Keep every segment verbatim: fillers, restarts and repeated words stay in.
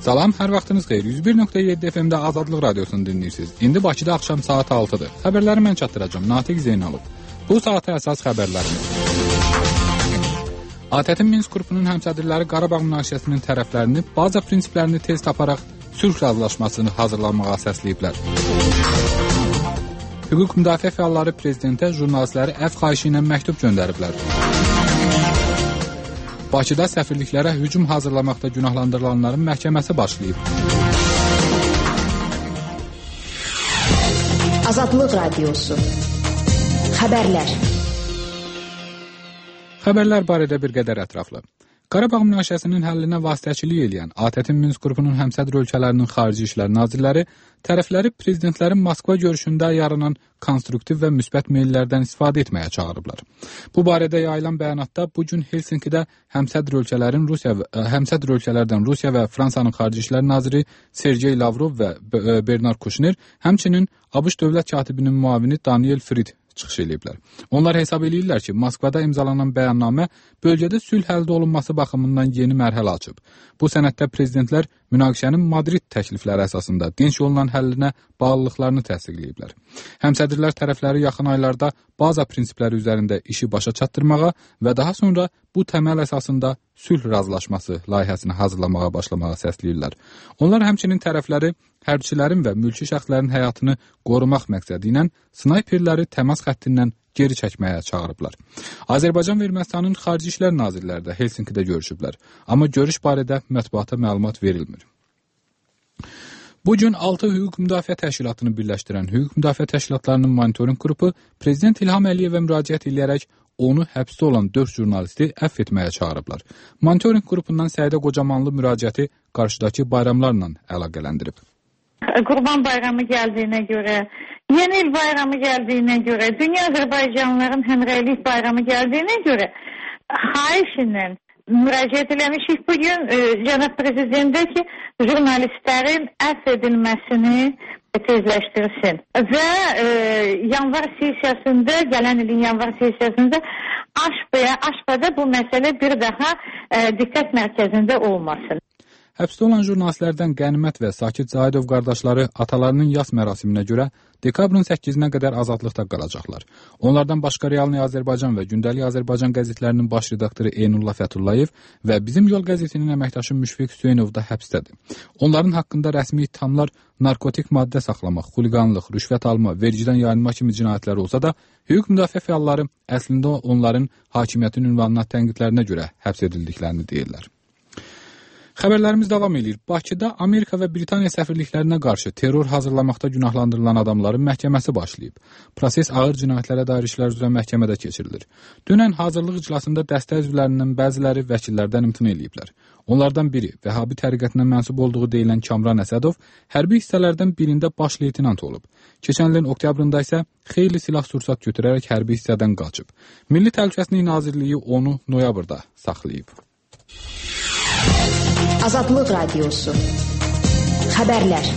Salam, hər vaxtınız xeyir. yüz bir nöqtə yeddi F M-də Azadlıq Radiosunu dinləyirsiniz. İndi Bakıda axşam saat altıdır. Xəbərləri mən çatdıracağım. Natiq Zeynalov. Bu saata əsas xəbərlərimiz. A T Ə-tin Minsk qrupunun həmsədrləri Qarabağ münaqişəsinin tərəflərini, baza prinsiplərini tez taparaq sülh razılaşmasını hazırlanmağa səsləyiblər. Hüquq müdafiə fəalları prezidentə jurnalistləri əfv xahişi ilə məktub göndəriblər. Bakıda səfirliklərə hücum hazırlamaqda günahlandırılanların məhkəməsi başlayıb. Azadlıq Radiosu. Xəbərlər. Xəbərlər barədə bir qədər ətraflı. Qarabağ münaqişəsinin həllinə vasitəçilik edən A T Ə-tin Minsk qrupunun həmsədr ölkələrinin xarici işlər nazirləri tərəfləri prezidentlərin Moskva görüşündə yaranan konstruktiv və müsbət meyllərdən istifadə etməyə çağırıblar. Bu barədə yayılan bəyanatda bu gün Helsinkidə həmsədr ölkələrin Rusiya həmsədr ölkələrdən Rusiya və Fransanın xarici işlər naziri Sergey Lavrov və Bernard Kuşner, həmçinin ABŞ dövlət katibinin müavini Daniel Frid çıxış ediblər. Onlar hesab edirlər ki, Moskvada imzalanan bəyannamə bölgədə sülh əldə olunması baxımından yeni mərhələ açıb. Bu sənəddə prezidentlər münaqişənin Madrid təklifləri əsasında dinç yolla həllinə bağlılıqlarını təsdiqləyiblər. Həmsədrlər tərəfləri yaxın aylarda baza prinsipləri üzərində işi başa çatdırmağa və daha sonra bu təməl əsasında sülh razılaşması layihəsini hazırlamağa başlamağa səsləyirlər. Onlar həmçinin tərəfləri hərbçilərin və mülki şəxslərin həyatını qorumaq məqsədi ilə snayperləri təmas xəttindən geri çəkməyə çağırıblar. Azərbaycan və Ermənistanın xarici işlər nazirləri də Helsinkidə görüşüblər, amma görüş barədə mətbuata məlumat verilmir. Bu gün altı hüquq müdafiə təşkilatını birləşdirən hüquq müdafiə təşkilatlarının monitorinq qrupu Prezident İlham Əliyevə müraciət edərək onu həbsdə olan dörd jurnalisti əfv etməyə çağırıblar. Monitorinq qrupundan Səidə Qocamanlı müraciəti qarşıdakı bayramlarla əlaqələndirib. Qurban bayramı gəldiyinə görə, yeni il bayramı gəldiyinə görə, dünya Azərbaycanlıların həmrəylik bayramı gəldiyinə görə xahişlə müraciət eləmişik bugün e, cənab prezidentə ki, jurnalistlərin əfv edilməsini tezləşdirsin və e, yanvar sesiyasında, gələn ilin yanvar sesiyasında A Ş P-yə, A Ş P-də bu məsələ bir daha e, diqqət mərkəzində olmasın. Həbsdə olan jurnalistlərdən Qənimət və Sakit Zahidov qardaşları atalarının yas mərasiminə görə dekabrın səkkizinə qədər azadlıqda qalacaqlar. Onlardan başqa Realni Azərbaycan və Gündəlik Azərbaycan qəzetlərinin baş redaktoru Eynullah Fətullayev və Bizim Yol qəzetinin əməkdaşı Müşfiq Hüseynov da həbsdədir. Onların haqqında rəsmi ittihamlar narkotik maddə saxlamaq, xuliqanlıq, rüşvət alma, vergidən yayınma kimi cinayətlər olsa da, hüquq müdafiə fəalları əslində onların hakimiyyətin ünvanına tənqidlərinə görə həbs edildiklərini deyirlər. Xəbərlərimiz davam edir. Bakıda Amerika və Britaniya səfirliklərinə qarşı terror hazırlamaqda günahlandırılan adamların məhkəməsi başlayıb. Proses ağır cinayətlərə dair işlər üzrə məhkəmədə keçirilir. Dünən hazırlıq iclasında dəstə üzvlərindən bəziləri vəkillərdən imtina ediblər. Onlardan biri Vəhabi təriqətinə mənsub olduğu deyilən Kamran Əsədov hərbi hissələrdən birində baş leytenant olub. Keçən ilin oktyabrında isə xeyli silah-sursat götürərək hərbi hissədən qaçıb. Milli Təhlükəsizlik Nazirliyi onu noyabrda saxlayıb. Azadlıq Radiosu. Xəbərlər.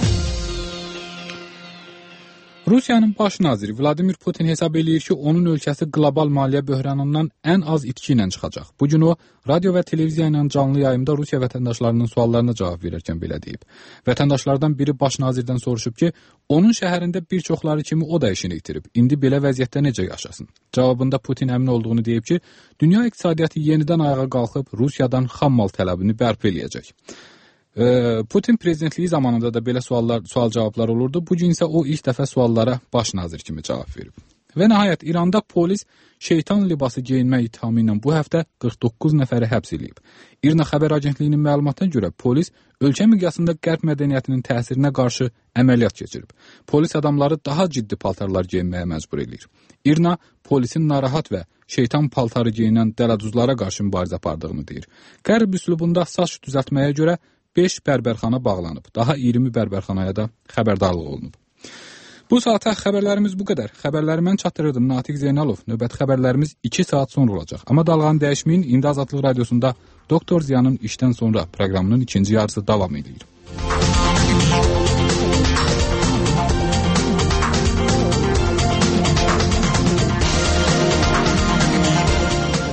Rusiyanın baş naziri Vladimir Putin hesab eləyir ki, onun ölkəsi qlobal maliyyə böhranından ən az itki ilə çıxacaq. Bugün o, radio və televiziya ilə canlı yayımda Rusiya vətəndaşlarının suallarına cavab verərkən belə deyib. Vətəndaşlardan biri baş nazirdən soruşub ki, onun şəhərində bir çoxları kimi o da işini itirib. İndi belə vəziyyətdə necə yaşasın? Cavabında Putin əmin olduğunu deyib ki, dünya iqtisadiyyatı yenidən ayağa qalxıb Rusiyadan xam mal tələbini bərpa eləyəcək. Putin prezidentliyi zamanında da belə suallar, sual cavablar olurdu. Bugün isə o ilk dəfə suallara baş nazir kimi cavab verib. Və nəhayət İranda polis şeytan libası geyinmək ittihamı ilə bu həftə qırx doqquz nəfəri həbs edib. İRNA xəbər agentliyinin məlumatına görə polis ölkə miqyasında qərb mədəniyyətinin təsirinə qarşı əməliyyat keçirib. Polis adamları daha ciddi paltarlar geyinməyə məcbur edir. İRNA polisin narahat və şeytan paltarı geyinən dələduzlara qarşı mübarizə apardığını deyir. Qərb üslubunda saç düzəltməyə görə beş bərbərxana bağlanıb. Daha iyirmi bərbərxanaya da xəbərdarlıq olunub. Bu saata xəbərlərimiz bu qədər. Xəbərləri mən çatdırırdım, Natiq Zeynalov. Növbəti xəbərlərimiz iki saat sonra olacaq. Amma dalğanı dəyişməyin, indi Azadlıq Radiosunda Doktor Ziyanın işdən sonra proqramının ikinci yarısı davam edir.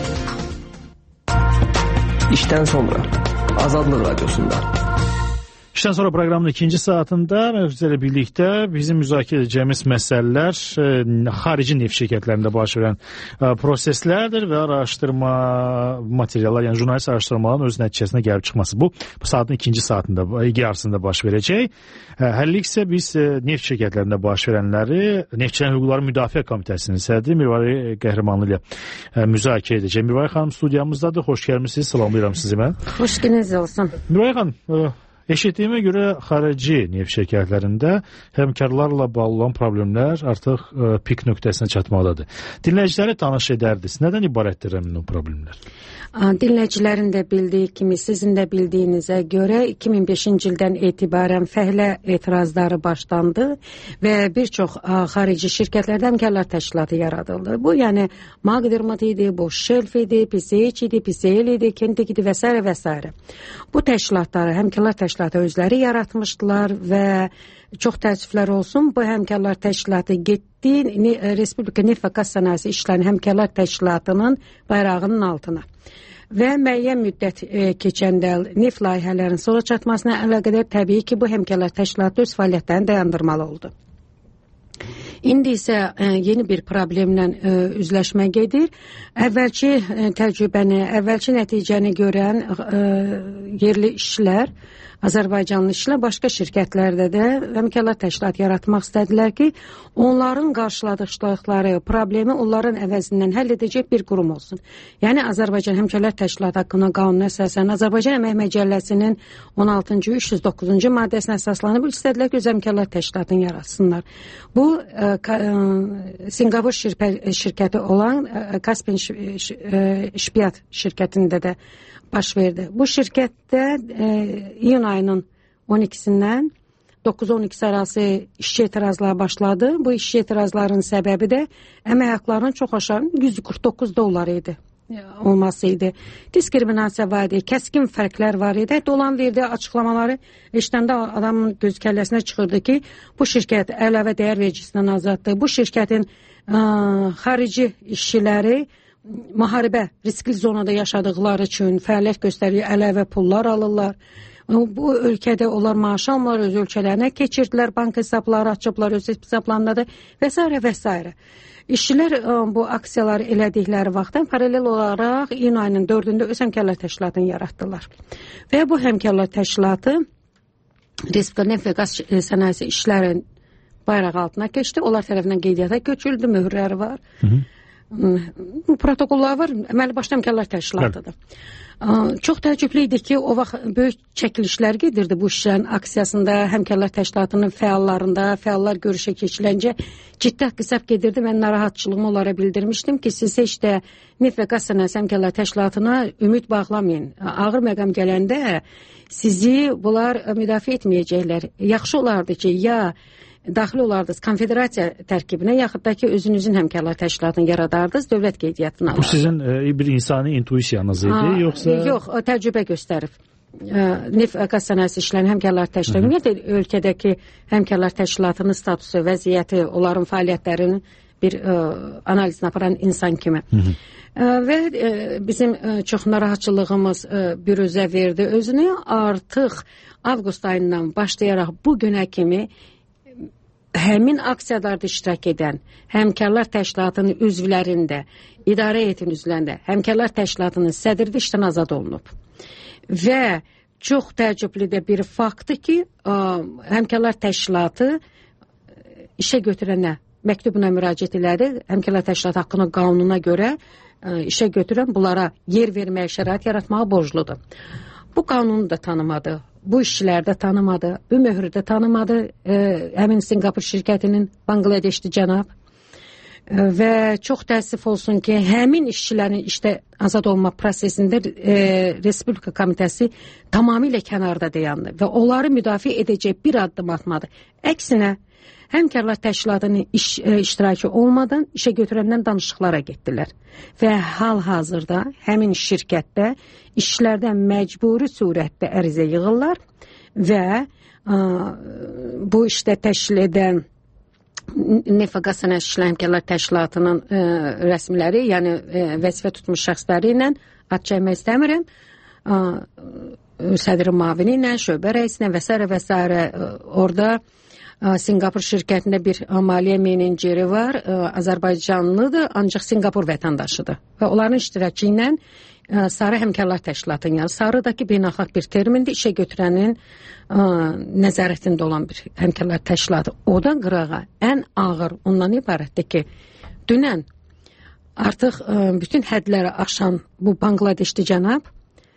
İşdən sonra Azadlıq Radiosunda. İşten sonra proqramın ikinci saatında mövzularla birlikdə bizim müzakirə edəcəyimiz məsələlər e, xarici neft şirkətlərində baş verən e, proseslərdir və araşdırma materiallar, yəni jurnalist araşdırmaların öz nəticəsinə gəlib çıxması. Bu, bu saatin ikinci saatında, yarısında baş verəcək. E, həllik isə biz e, neft şirkətlərində baş verənləri Neftçilərin Hüquqları Müdafiə Komitəsinin sədri Mirvari Qəhrəmanlı ilə e, müzakirə edəcək. Mirvari xanım studiyamızdadır. Xoş gəlmişsiniz. Salamlayıram sizi mən. Xoş gəliniz olsun. Mirvari xanım, e, eşitdiyimə görə xarici neft şirkətlərində həmkarlarla bağlı olan problemlər artıq ə, pik nöqtəsinə çatmaqdadır. Dinləyiciləri tanış edərdiniz. Nədən ibarətdir həmin o problemlər? Dinləyicilərin də bildiyi kimi, sizin də bildiyinizə görə iki min beşinci ildən etibarən fəhlə etirazları başlandı və bir çox ə, xarici şirkətlərdə həmkarlar təşkilatı yaradıldı. Bu, yəni Magdermat idi, bu Shelf idi, P C H idi, P C L idi, Kentek idi və s. və s. Bu təşkilatları, həmkarlar təşkilatı özləri yaratmışdılar və çox təəssüflər olsun, bu həmkarlar təşkilatı getdi Respublika Neft və Qaz Sənayesi İşlərinin Həmkarlar Təşkilatının bayrağının altına. Və müəyyən müddət e, keçəndə neft layihələrinin sonra çatmasına əlaqədar təbii ki, bu həmkarlar təşkilatı öz fəaliyyətlərini dayandırmalı oldu. İndi isə e, yeni bir problemlə e, üzləşmə gedir. Əvvəlki e, təcrübəni, əvvəlki nəticəni görən e, yerli işçilər, Azərbaycanlı işçilər başqa şirkətlərdə də həmkarlar təşkilatı yaratmaq istədilər ki, onların qarşıladıqları problemi onların əvəzindən həll edəcək bir qurum olsun. Yəni Azərbaycan Həmkarlar Təşkilatı haqqında qanuna əsasən Azərbaycan Əmək Məcəlləsinin on altıncı üç yüz doqquzuncu maddəsinə əsaslanıb istədilər ki, öz həmkarlar təşkilatını yaratsınlar. Bu ə, ə, Sinqapur şirkəti olan ə, Kaspin Şpiat şirkətində də baş verdi. Bu şirkətdə e, iyun ayının on ikisindən doqquz on ikisi arası işçi etirazları başladı. Bu işçi etirazların səbəbi də əmək haqlarının çox aşağı yüz qırx doqquz dollar idi olması idi. Diskriminasiya var idi, kəskin fərqlər var idi. Dolan verdiyi açıqlamaları eşitəndə adamın göz kəlləsinə çıxırdı ki, bu şirkət əlavə dəyər vergisindən azaddır. Bu şirkətin ə, xarici işçiləri müharibə, riskli zonada yaşadıqları üçün fəaliyyət göstəriyor, əlavə pullar alırlar. Bu ölkədə onlar maaş almalar, öz ölkələrinə keçirdilər, bank hesabları açıblar, öz hesablarındadır və s. və s. İşçilər bu aksiyaları elədikləri vaxtdan paralel olaraq iyun ayının dördündə öz həmkarlar təşkilatını yaratdılar. Və bu həmkarlar təşkilatı Respublika Neft və Qaz Sənayesi İşlərin bayrağı altına keçdi. Onlar tərəfindən qeydiyyata köçüldü, möhürləri var. Hı -hı. Protokollar var, əməli başda həmkarlar təşkilatıdır. Evet. Çox təəccüblü idi ki, o vaxt böyük çəkilişlər gedirdi bu işlərin aksiyasında, həmkarlar təşkilatının fəallarında, fəallar görüşə keçiləncə ciddi qisab gedirdi. Mən narahatçılığımı onlara bildirmişdim ki, siz heç də Neft və Qaz Sənayesi həmkarlar təşkilatına ümid bağlamayın. Ağır məqam gələndə sizi bunlar müdafiə etməyəcəklər. Yaxşı olardı ki, ya daxil olardınız konfederasiya tərkibinə, yaxud da ki, özünüzün həmkarlar təşkilatını yaradardınız, dövlət qeydiyyatına alardınız. Bu sizin e, bir insani intuisiyanız idi, Aa, yoxsa? Yox, o təcrübə göstərib. Neft və Qaz Sənayesi İşlərinin həmkarlar təşkilatı, ümumiyyətlə ölkədəki həmkarlar təşkilatının statusu, vəziyyəti, onların fəaliyyətlərinin bir ə, analizini aparan insan kimi. Hı -hı. Ə, və ə, bizim ə, çox narahatçılığımız ə, bürüzə verdi özünü. Artıq avqust ayından başlayaraq bu günə kimi həmin aksiyalarda iştirak edən həmkarlar təşkilatının üzvlərində, idarə heyətinin üzvlərində həmkarlar təşkilatının sədri də işdən azad olunub. Və çox təəccüblü də bir faktdır ki, ə, həmkarlar təşkilatı işə götürənə məktubuna müraciət elədi. Həmkarlar təşkilatı haqqında qanuna görə ə, işə götürən bunlara yer verməyə şərait yaratmağa borcludur. Bu qanunu da tanımadı. Bu işçilər də tanımadı, bu möhrü də tanımadı, e, həmin Sinqapur şirkətinin Bangladeşli cənab. E, və çox təəssüf olsun ki, həmin işçilərin işdə azad olma prosesində e, Respublika Komitəsi tamamilə kənarda dayandı və onları müdafiə edəcək bir addım atmadı. Əksinə, həmkarlar təşkilatının iş, e, iştirakı olmadan işə götürəndən danışıqlara getdilər. Və hal-hazırda həmin şirkətdə işçilərdən məcburi surətdə ərizə yığırlar və ə, bu işdə təşkil edən Neft və Qaz Sənayesi İşlərinin Həmkarlar Təşkilatının ə, rəsmiləri, yəni ə, vəzifə tutmuş şəxsləri ilə ad çəkmək istəmirəm. Ə, sədri müavini ilə, şöbə rəisinə və s. və s. Orada Singapur şirkətində bir maliyyə meneceri var, Azərbaycanlıdır, ancaq Singapur vətəndaşıdır. Və onların iştirakı ilə Sarı Həmkarlar Təşkilatının, yəni Sarıdakı beynəlxalq bir termindir, işə götürənin ə, nəzarətində olan bir həmkarlar təşkilatı. Odan qırağa ən ağır ondan ibarətdir ki, dünən artıq ə, bütün hədləri aşan bu Bangladeşli cənab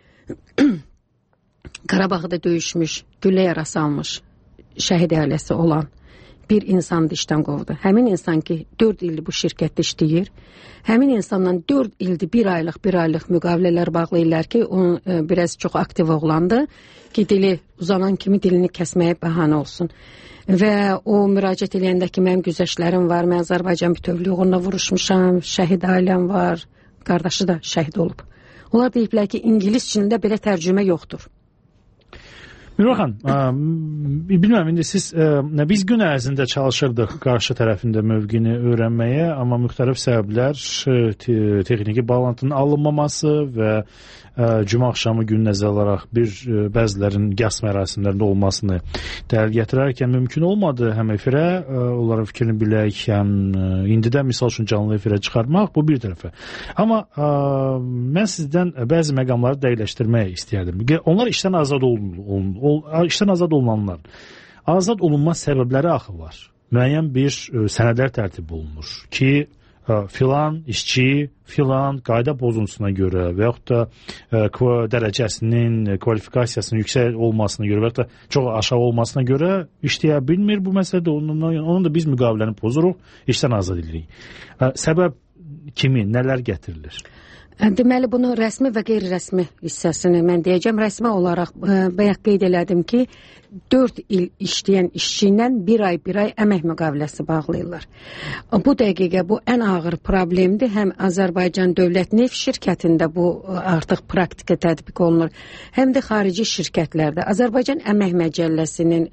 Qarabağda döyüşmüş, güllə yarası almış, şəhid ailəsi olan bir insanı işdən qovdu. Həmin insan ki, dörd ildir bu şirkətdə işləyir. Həmin insandan dörd ildir bir aylıq, bir aylıq müqavilələr bağlayırlar ki, o e, biraz çox aktiv oğlandı ki, dili uzanan kimi dilini kəsməyə bəhanə olsun. Və o müraciət edəndə ki, mənim güzəştlərim var, mən Azərbaycan bütövlüyü uğruna vuruşmuşam, şəhid ailəm var, qardaşı da şəhid olub. Onlar deyiblər ki, ingiliscində belə tərcümə yoxdur. Mirvaxan, bilməm, indi siz, ə, biz gün ərzində çalışırdıq qarşı tərəfində mövqini öyrənməyə, amma müxtəlif səbəblər, te texniki bağlantının alınmaması və ə, cümə axşamı gün nəzərə alaraq bir ə, bəzilərin qəs mərasimlərində olmasını dəl gətirərkən mümkün olmadı həm efirə, ə, onların fikrini bilək, həm ə, indidə misal üçün canlı efirə çıxartmaq, bu bir tərəfə. Amma ə, mən sizdən bəzi məqamları dəqiqləşdirmək istəyərdim. Onlar işdən azad olundu. İşdən azad olunanlar. Azad olunma səbəbləri axı var. Müəyyən bir ə, sənədlər tərtib olunur ki, ə, filan işçi filan qayda pozuntusuna görə və yaxud da ə, dərəcəsinin, kvalifikasiyasının yüksək olmasına görə və yaxud da çox aşağı olmasına görə işləyə bilmir bu məsələdə. Onun, onun da biz müqaviləni pozuruq, işdən azad edirik. Ə, səbəb kimi, nələr gətirilir? Deməli, bunu rəsmi və qeyri-rəsmi hissəsini mən deyəcəm. Rəsmi olaraq bayaq qeyd elədim ki, dörd il işləyən işçi ilə bir ay, bir ay əmək müqaviləsi bağlayırlar. Bu dəqiqə bu ən ağır problemdir. Həm Azərbaycan Dövlət Neft şirkətində bu artıq praktika tətbiq olunur, həm də xarici şirkətlərdə. Azərbaycan Əmək Məcəlləsinin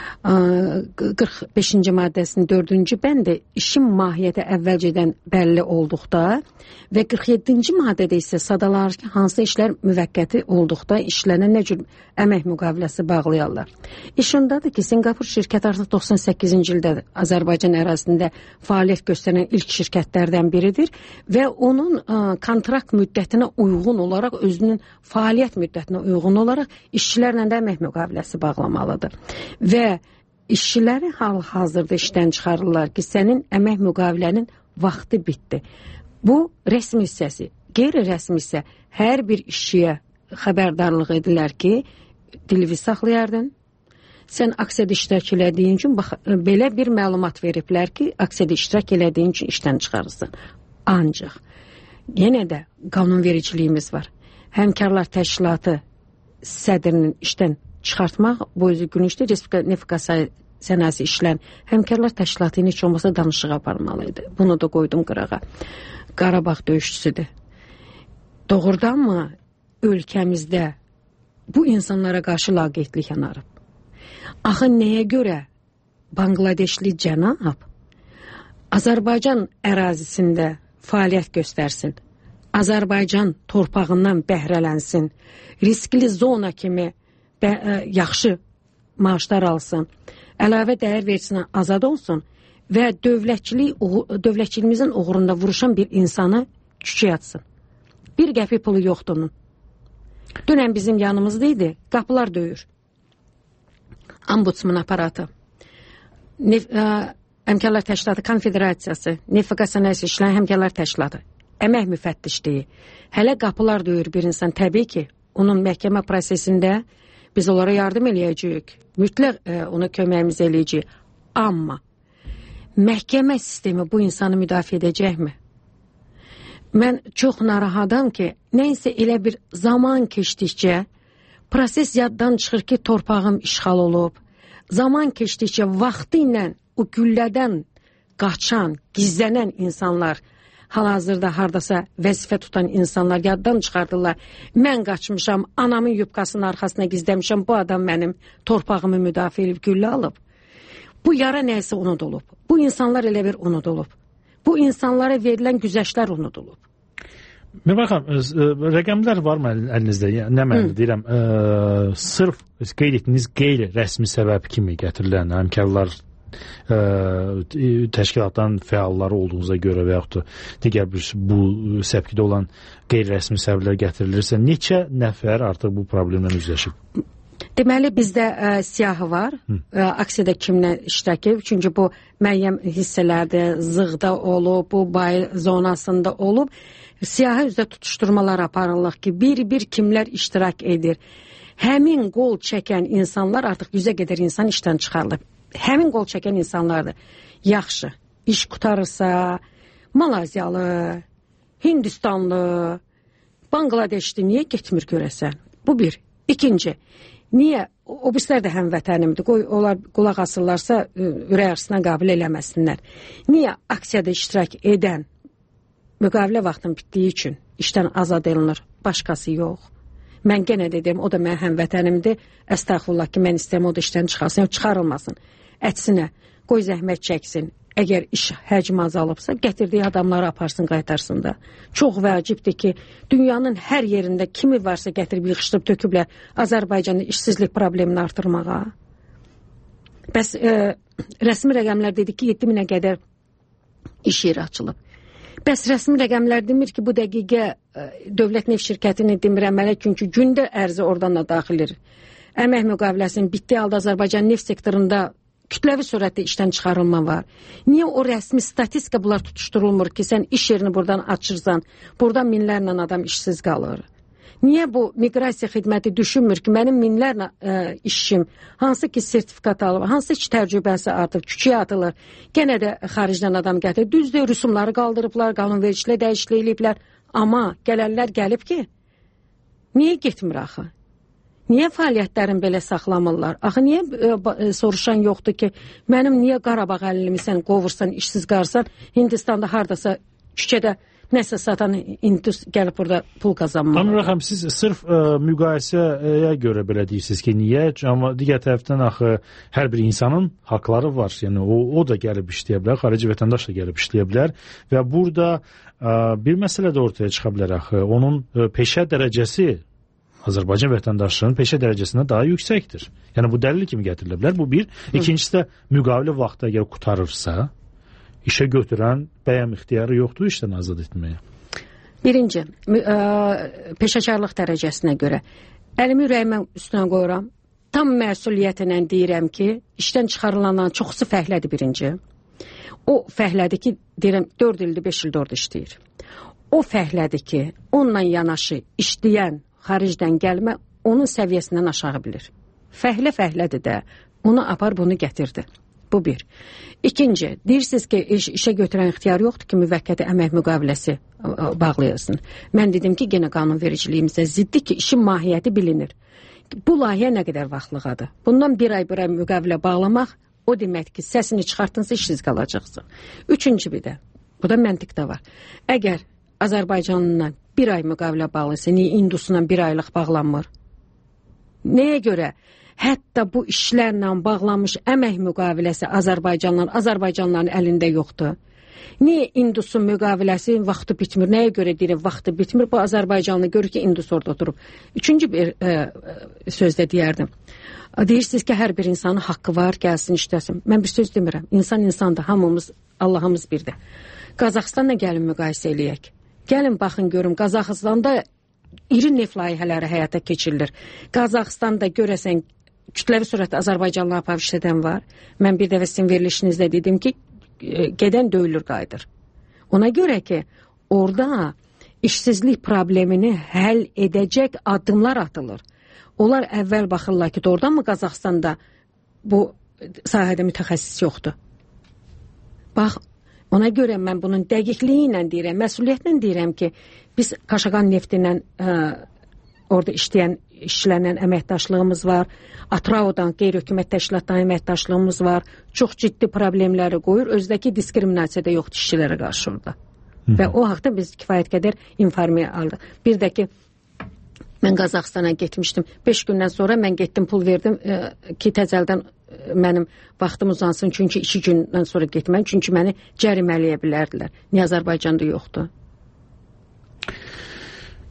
qırx beşinci maddəsinin dördüncü bəndi işin mahiyyəti əvvəlcədən bəlli olduqda və qırx yeddinci maddədə isə sadalanır ki, hansı işlər müvəqqəti olduqda işlənə nə cür əmək müqaviləsi bağlayarlar. İş ondadır ki, Singapur şirkəti artıq doxsan səkkizinci ildə Azərbaycan ərazisində fəaliyyət göstərən ilk şirkətlərdən biridir və onun ə, kontrakt müddətinə uyğun olaraq, özünün fəaliyyət müddətinə uyğun olaraq işçilərlə də əmək müqaviləsi bağlamalıdır. Və işçiləri hal-hazırda işdən çıxarırlar ki, sənin əmək müqavilənin vaxtı bitdi. Bu rəsmi hissəsi. Qeyri-rəsmi isə hər bir işçiyə xəbərdarlıq edirlər ki, dili saxlayardın. Sən aksiyada iştirak elədiyin üçün bax, belə bir məlumat veriblər ki, aksiyada iştirak elədiyin üçün işdən çıxarırsın. Ancaq yenə də qanunvericiliyimiz var. Həmkarlar Təşkilatı sədrinin işdən çıxartmaq bu özü günüşdə Respublika Neft Sənayesi işlən Həmkarlar Təşkilatı ilə heç olmasa danışıq aparmalıydı. Bunu da qoydum qırağa. Qarabağ döyüşçüsüdür. Doğrudanmı ölkəmizdə bu insanlara qarşı laqeydlik yanarıb? Axı nəyə görə Bangladeşli cənab Azərbaycan ərazisində fəaliyyət göstərsin, Azərbaycan torpağından bəhrələnsin, riskli zona kimi bə, ə, yaxşı maaşlar alsın, əlavə dəyər versin, azad olsun və dövlətçilik, dövlətçiliyimizin uğrunda vuruşan bir insanı küçüyə atsın. Bir qəpik pulu yoxdur onun. Dünən bizim yanımızda idi, qapılar döyür. Ombudsman aparatı, Nef, ə, Həmkarlar Təşkilatı Konfederasiyası, Neft Sənayesi işlən Həmkarlar Təşkilatı, əmək müfəttişliyi, hələ qapılar döyür bir insan. Təbii ki, onun məhkəmə prosesində biz onlara yardım eləyəcəyik, mütləq ə, ona köməyimiz eləyəcəyik. Amma məhkəmə sistemi bu insanı müdafiə edəcəkmi? Mən çox narahatam ki, nəysə elə bir zaman keçdikcə proses yaddan çıxır ki, torpağım işğal olub. Zaman keçdikcə vaxtı ilə o güllədən qaçan, gizlənən insanlar, hal-hazırda hardasa vəzifə tutan insanlar yaddan çıxardırlar. Mən qaçmışam, anamın yubkasının arxasına gizləmişəm, bu adam mənim torpağımı müdafiə edib güllə alıb. Bu yara nəysə unudulub. Bu insanlar elə bir unudulub. Bu insanlara verilən güzəştlər unudulub. Mən baxım, rəqəmlər var mı əlinizdə? Nə mənada deyirəm, ə, sırf qeyd etdiyiniz qeyri-rəsmi səbəb kimi gətirilən həmkarlar ə, təşkilatdan fəalları olduğunuza görə və yaxud da digər bir bu səbkidə olan qeyri-rəsmi səbəblər gətirilirsə, neçə nəfər artıq bu problemlə üzləşib? Deməli, bizdə ə, siyahı var, ə, aksiyada kimlə iştirak edib, çünki bu müəyyən hissələrdə, zığda olub, bu bay zonasında olub, siyahı üzrə tutuşturmalar aparırlar ki, bir-bir kimlər iştirak edir. Həmin qol çəkən insanlar artıq yüzə qədər insan işdən çıxarılıb. Həmin qol çəkən insanlardır. Yaxşı, iş qutarırsa, Malaziyalı, Hindistanlı, Bangladeşli niyə getmir görəsən? Bu bir. İkinci, niyə? O birislər də həmvətənimdir. Qoy, onlar qulaq asırlarsa, ürək arasına qabil eləməsinlər. Niyə aksiyada iştirak edən müqavilə vaxtın bitdiyi üçün işdən azad edilir, başqası yox? Mən genə dedim, o da mənim həmvətənimdir. Əstəğfurullah ki, mən istəyirəm o da işdən çıxarsın, çıxarılmasın. Əksinə, qoy zəhmət çəksin. Əgər iş həcmi azalıbsa, gətirdiyi adamları aparsın, qaytarsın da. Çox vacibdir ki, dünyanın hər yerində kimi varsa gətirib yığışdırıb töküblər Azərbaycanda işsizlik problemini artırmağa. Bəs e, rəsmi rəqəmlər dedik ki, yeddi minə qədər iş yeri açılıb. Bəs rəsmi rəqəmlər demir ki, bu dəqiqə ə, dövlət neft şirkətini demirəm mələ, çünki gündə ərzi oradan da daxilir. Əmək müqaviləsinin bitdiyi halda Azərbaycan neft sektorunda kütləvi sürətdə işdən çıxarılma var. Niyə o rəsmi statistika bunlar tutuşturulmur ki, sən iş yerini buradan açırsan, buradan minlərlə adam işsiz qalır? Niyə bu miqrasiya xidməti düşünmür ki, mənim minlərlə ə, işim, hansı ki sertifikat alır, hansı ki təcrübəsi artıq küçüyə atılır, genə də xaricdən adam gətirir. Düzdür, rüsumları qaldırıblar, qanunvericilə dəyişiklik eləyiblər, amma gələnlər gəlib ki, niyə getmir axı? Niyə fəaliyyətlərini belə saxlamırlar? Axı niyə ə, soruşan yoxdur ki, mənim niyə Qarabağ əlimi sən qovursan, işsiz qarsan, Hindistanda hardasa küçədə nəsə satan indus gəlib burada pul qazanmalı. Amma rəqəm, siz sırf ə, müqayisəyə görə belə deyirsiniz ki, niyə? Amma digər tərəfdən axı hər bir insanın haqları var. Yəni o, o da gəlib işləyə bilər, xarici vətəndaş da gəlib işləyə bilər və burada ə, bir məsələ də ortaya çıxa bilər axı. Onun ə, peşə dərəcəsi Azərbaycan vətəndaşlarının peşə dərəcəsindən daha yüksəkdir. Yəni bu dəlil kimi gətirilə bilər. Bu bir. İkincisi də müqavilə vaxtı əgər qutarırsa, işə götürən bəyəm ixtiyarı yoxdur işdən azad etməyə. Birinci, ə, peşəkarlıq dərəcəsinə görə əlimi ürəyimə üstünə qoyuram. Tam məsuliyyətlə deyirəm ki, işdən çıxarılanların çoxusu fəhlədir birinci. O fəhlədir ki, deyirəm dörd ildir, beş ildir orada işləyir. O fəhlədir ki, onunla yanaşı işləyən xaricdən gəlmə onun səviyyəsindən aşağı bilir. Fəhlə fəhlədir də, onu apar bunu gətirdi. Bu bir. İkinci, deyirsiniz ki, iş, işə götürən ixtiyar yoxdur ki, müvəqqəti əmək müqaviləsi bağlayılsın. Mən dedim ki, genə qanunvericiliyimizə ziddir ki, işin mahiyyəti bilinir. Bu layihə nə qədər vaxtlıqadır? Bundan bir ay bir ay müqavilə bağlamaq, o demək ki, səsini çıxartınsa işsiz qalacaqsın. Üçüncü bir də, bu da məntiqdə var. Əgər Azərbaycanla bir ay müqavilə bağlayırsa, niyə indusla bir aylıq bağlanmır? Nəyə görə? Hətta bu işlərlə bağlanmış əmək müqaviləsi Azərbaycanla, Azərbaycanların əlində yoxdur. Niyə indusun müqaviləsi vaxtı bitmir? Nəyə görə deyirəm vaxtı bitmir? Bu Azərbaycanlı görür ki, indus orada oturub. Üçüncü bir e, sözdə deyərdim. Deyirsiniz ki, hər bir insanın haqqı var, gəlsin, işləsin. Mən bir söz demirəm. İnsan insandır, hamımız, Allahımız birdir. Qazaxıstanla gəlin müqayisə eləyək. Gəlin, baxın, görün, Qazaxıstanda iri neft layihələri həyata keçirilir. Qazaxıstanda görəsən, kütləvi sürətdə Azərbaycanlı aparıb işlədən var. Mən bir dəfə sizin verilişinizdə dedim ki, gedən döyülür, qayıdır. Ona görə ki, orada işsizlik problemini həll edəcək addımlar atılır. Onlar əvvəl baxırlar ki, doğrudan mı Qazaxıstanda bu sahədə mütəxəssis yoxdur? Bax, ona görə mən bunun dəqiqliyi ilə deyirəm, məsuliyyətlə deyirəm ki, biz Qaşaqan neftindən ə, orada işləyən, işlənən əməkdaşlığımız var, Atraudan, qeyri-hökumət təşkilatdan əməkdaşlığımız var, çox ciddi problemləri qoyur, özdəki diskriminasiya da yoxdur işçilərə qarşı orada. Hı. Və o haqda biz kifayət qədər informasiya aldıq. Bir də ki, mən Qazaxıstana getmişdim, beş gündən sonra mən getdim, pul verdim e, ki, təzəldən e, mənim vaxtım uzansın, çünki iki gündən sonra getməliyim, çünki məni cərimələyə bilərdilər. Niyə Azərbaycanda yoxdur?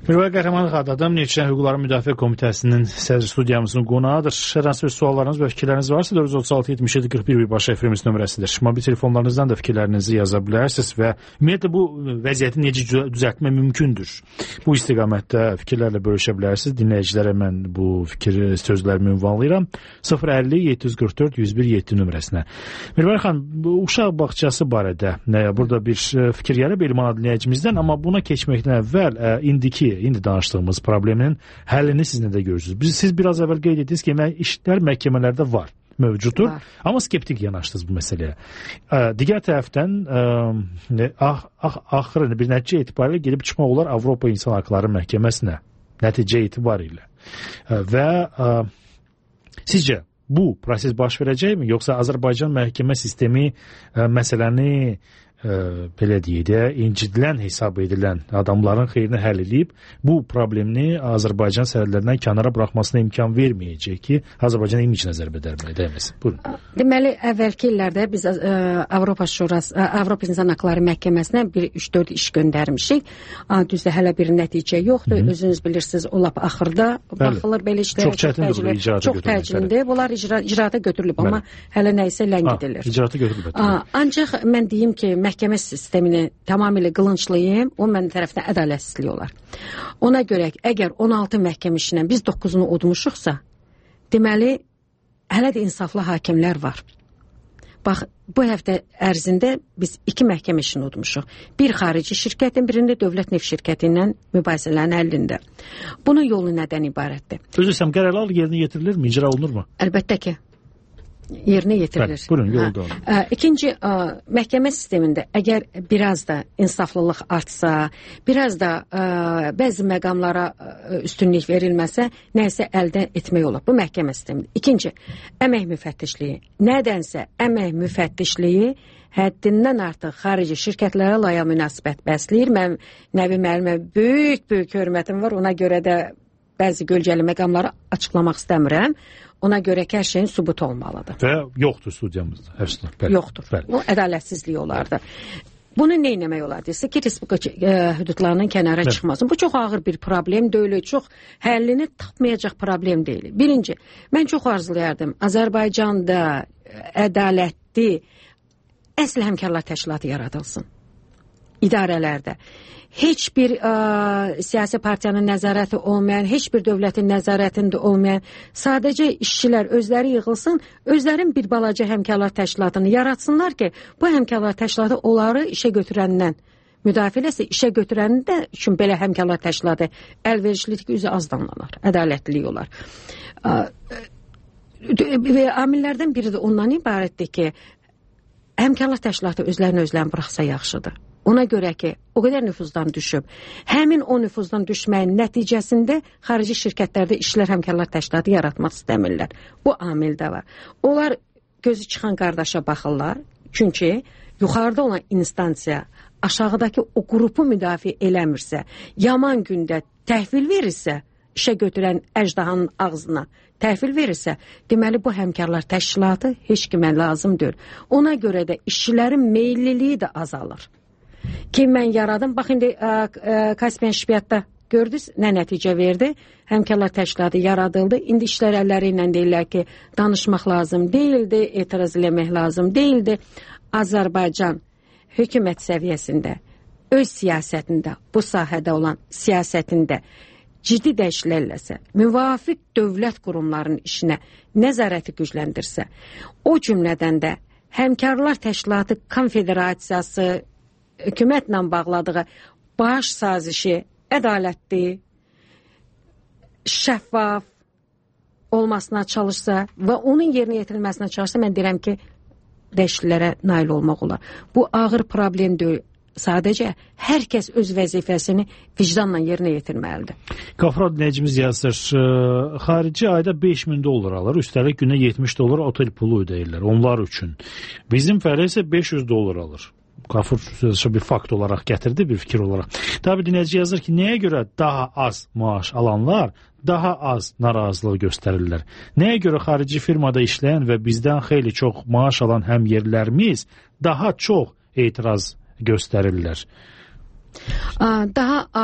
Mirvay Qəhrəmanlıq adlı adam Neçə Hüquqların Müdafiə Komitəsinin sədr studiyamızın qonaıdır. Hər hansı bir suallarınız və fikirləriniz varsa dörd yüz otuz altı yetmiş yeddi qırx bir birbaşa efirimiz nömrəsidir. Mobil telefonlarınızdan da fikirlərinizi yaza bilərsiniz və ümumiyyətlə bu vəziyyəti necə düzəltmək mümkündür? Bu istiqamətdə fikirlərlə bölüşə bilərsiniz. Dinləyicilərə mən bu fikir sözlərimi ünvanlayıram. sıfır əlli yeddi yüz qırx dörd yüz bir yeddi nömrəsinə. Mirvay xan, bu uşaq bağçası barədə burada bir fikir gəlib Elman dinləyicimizdən, amma buna keçməkdən əvvəl indiki, indi danışdığımız problemin həllini siz nədə görürsünüz? Biz, siz biraz əvvəl qeyd etdiniz ki, işlər məhkəmələrdə var, mövcuddur, var. Amma skeptik yanaşdınız bu məsələyə. Digər tərəfdən ax, ax, axırı bir nəticə etibarilə gedib çıxmaq olar Avropa İnsan Haqları Məhkəməsinə, nəticə etibarilə. Və sizcə bu proses baş verəcəkmi, yoxsa Azərbaycan məhkəmə sistemi ə, məsələni ə, belə deyək də, incidilən hesab edilən adamların xeyrini həll edib, bu problemini Azərbaycan sərhədlərindən kənara buraxmasına imkan verməyəcək ki, Azərbaycan imicnə zərbə dəyməsin. Buyurun. Deməli, əvvəlki illərdə biz ə, Avropa Şurası, ə, Avropa İnsan Haqları Məhkəməsinə bir üç dörd iş göndərmişik. Düzdə hələ bir nəticə yoxdur. Hı -hı. Özünüz bilirsiniz, o lap axırda baxılır belə işlərə. Çox çətindir bu icraata Çox təcildir. Bunlar icra, icraata götürülüb, bəli. Amma hələ nə isə ləngidilir. İcraata götürülüb. Ancaq mən deyim ki, məhkəmə sistemini tamamilə qılınçlayım, o mənim tərəfdən ədalətsizlik olar. Ona görə əgər on altı məhkəmə işindən biz doqquzunu udmuşuqsa, deməli hələ də insaflı hakimlər var. Bax, bu həftə ərzində biz iki məhkəmə işini udmuşuq. Bir xarici şirkətin, birində dövlət neft şirkəti ilə mübahisələrin həllində. Bunun yolu nədən ibarətdir? Özürsəm, qərarlar yerinə yetirilirmi, icra olunurmu? Əlbəttə ki, yerinə yetirilir. Bəli, buyurun, yolda olun. Hə, ikinci, ə, məhkəmə sistemində əgər biraz da insaflılıq artsa, biraz da ə, bəzi məqamlara ə, üstünlük verilməsə, nəsə əldə etmək olar. Bu məhkəmə sistemində. İkinci, əmək müfəttişliyi. Nədənsə əmək müfəttişliyi həddindən artıq xarici şirkətlərə laya münasibət bəsləyir. Mən Nəbi müəllimə böyük-böyük hörmətim var. Ona görə də bəzi gölgəli məqamları açıqlamaq istəmirəm. Ona görə ki, hər şeyin sübut olmalıdır. Və yoxdur studiyamızda. Bəli, yoxdur. Bəli. Bu ədalətsizlik olardı. Bunu nə etmək olar desə ki, respublika e, hüdudlarının kənara bəli. Çıxmasın. Bu çox ağır bir problem deyil, çox həllini tapmayacaq problem deyil. Birinci, mən çox arzulayardım Azərbaycanda ədalətli əsl həmkarlar təşkilatı yaradılsın. İdarələrdə. Heç bir ə, siyasi partiyanın nəzarəti olmayan, heç bir dövlətin nəzarətində olmayan, sadəcə işçilər özləri yığılsın, özlərin bir balaca həmkarlar təşkilatını yaratsınlar ki, bu həmkarlar təşkilatı onları işə götürəndən, müdafiləsi işə götürəndə üçün belə həmkarlar təşkilatı əlverişlilik üzü azdanlanar, ədalətlilik olar. Və amillərdən biri də ondan ibarətdir ki, həmkarlar təşkilatı özlərini özlərini buraxsa yaxşıdır. Ona görə ki, o qədər nüfuzdan düşüb, həmin o nüfuzdan düşməyin nəticəsində xarici şirkətlərdə işlər həmkarlar təşkilatı yaratmaq istəmirlər. Bu amil də var. Onlar gözü çıxan qardaşa baxırlar, çünki yuxarıda olan instansiya aşağıdakı o qrupu müdafiə eləmirsə, yaman gündə təhvil verirsə, işə götürən əjdahanın ağzına təhvil verirsə, deməli bu həmkarlar təşkilatı heç kimə lazım deyil. Ona görə də işçilərin meylliliyi də azalır. Ki mən yaradım, bax indi Kaspiyan şipiyyatda gördünüz, nə nəticə verdi? Həmkarlar təşkilatı yaradıldı. İndi işlər əlləri ilə deyirlər ki, danışmaq lazım deyildi, etiraz eləmək lazım deyildi. Azərbaycan hökumət səviyyəsində, öz siyasətində, bu sahədə olan siyasətində ciddi dəyişikliklərsə, müvafiq dövlət qurumlarının işinə nəzarəti gücləndirsə, o cümlədən də həmkarlar təşkilatı konfederasiyası hökumətlə bağladığı baş sazişi ədalətli, şəffaf olmasına çalışsa və onun yerinə yetirilməsinə çalışsa, mən deyirəm ki, dəyişikliklərə nail olmaq olar. Bu ağır problem deyil. Sadəcə hər kəs öz vəzifəsini vicdanla yerinə yetirməlidir. Qafra dinləyicimiz yazır, xarici ayda beş min dollar alır, üstəlik günə yetmiş dollar otel pulu ödəyirlər onlar üçün. Bizim fərə isə beş yüz dollar alır. Qafur bir fakt olaraq gətirdi, bir fikir olaraq. Tabii dinləyici yazır ki, nəyə görə daha az maaş alanlar daha az narazılıq göstərirlər? Nəyə görə xarici firmada işləyən və bizdən xeyli çox maaş alan həmyerlərimiz daha çox etiraz göstərirlər? Daha az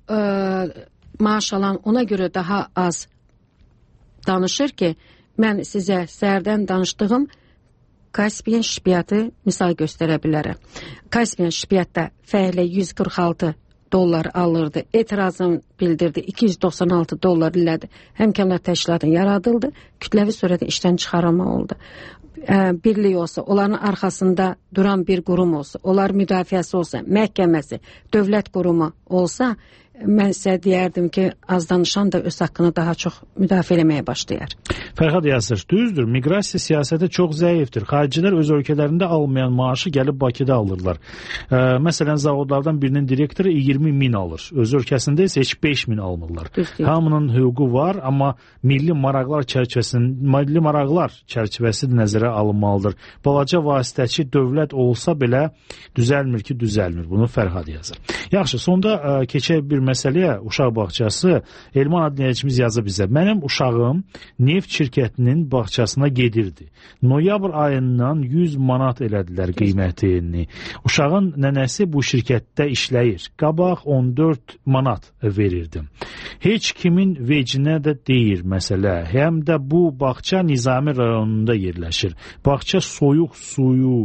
ə, maaş alan ona görə daha az danışır ki, mən sizə səhərdən danışdığım Kaspian şirkəti misal göstərə bilərəm. Kaspian şirkətdə fəhlə yüz qırx altı dollar alırdı. Etirazını bildirdi. iki yüz doxsan altı dollar ilədi. Həmkarlar təşkilatı yaradıldı. Kütləvi surətdə işdən çıxarılma oldu. Ə, birlik olsa, onların arxasında duran bir qurum olsa, onlar müdafiəsi olsa, məhkəməsi, dövlət qurumu olsa, mən sizə deyərdim ki, az danışan da öz haqqını daha çox müdafiə eləməyə başlayar. Fərhad yazır, düzdür, miqrasiya siyasəti çox zəifdir. Xaricilər öz ölkələrində almayan maaşı gəlib Bakıda alırlar. Ə, məsələn, zavodlardan birinin direktoru iyirmi min alır. Öz ölkəsində isə heç beş min almırlar. Düzdür. Hamının hüququ var, amma milli maraqlar çərçivəsində, milli maraqlar çərçivəsi nəzərə alınmalıdır. Balaca vasitəçi dövlət olsa belə düzəlmir ki, düzəlmir. Bunu Fərhad yazır. Yaxşı, sonda ə, keçək bir məsələyə, uşaq bağçası. Elman adlı dinləyicimiz yazır bizə. Mənim uşağım neft şirkətinin bağçasına gedirdi. Noyabr ayından yüz manat elədilər qiymətini. Uşağın nənəsi bu şirkətdə işləyir. Qabaq on dörd manat verirdim. Heç kimin vecinə də deyir məsələ. Həm də bu bağça Nizami rayonunda yerləşir. Bağça soyuq suyu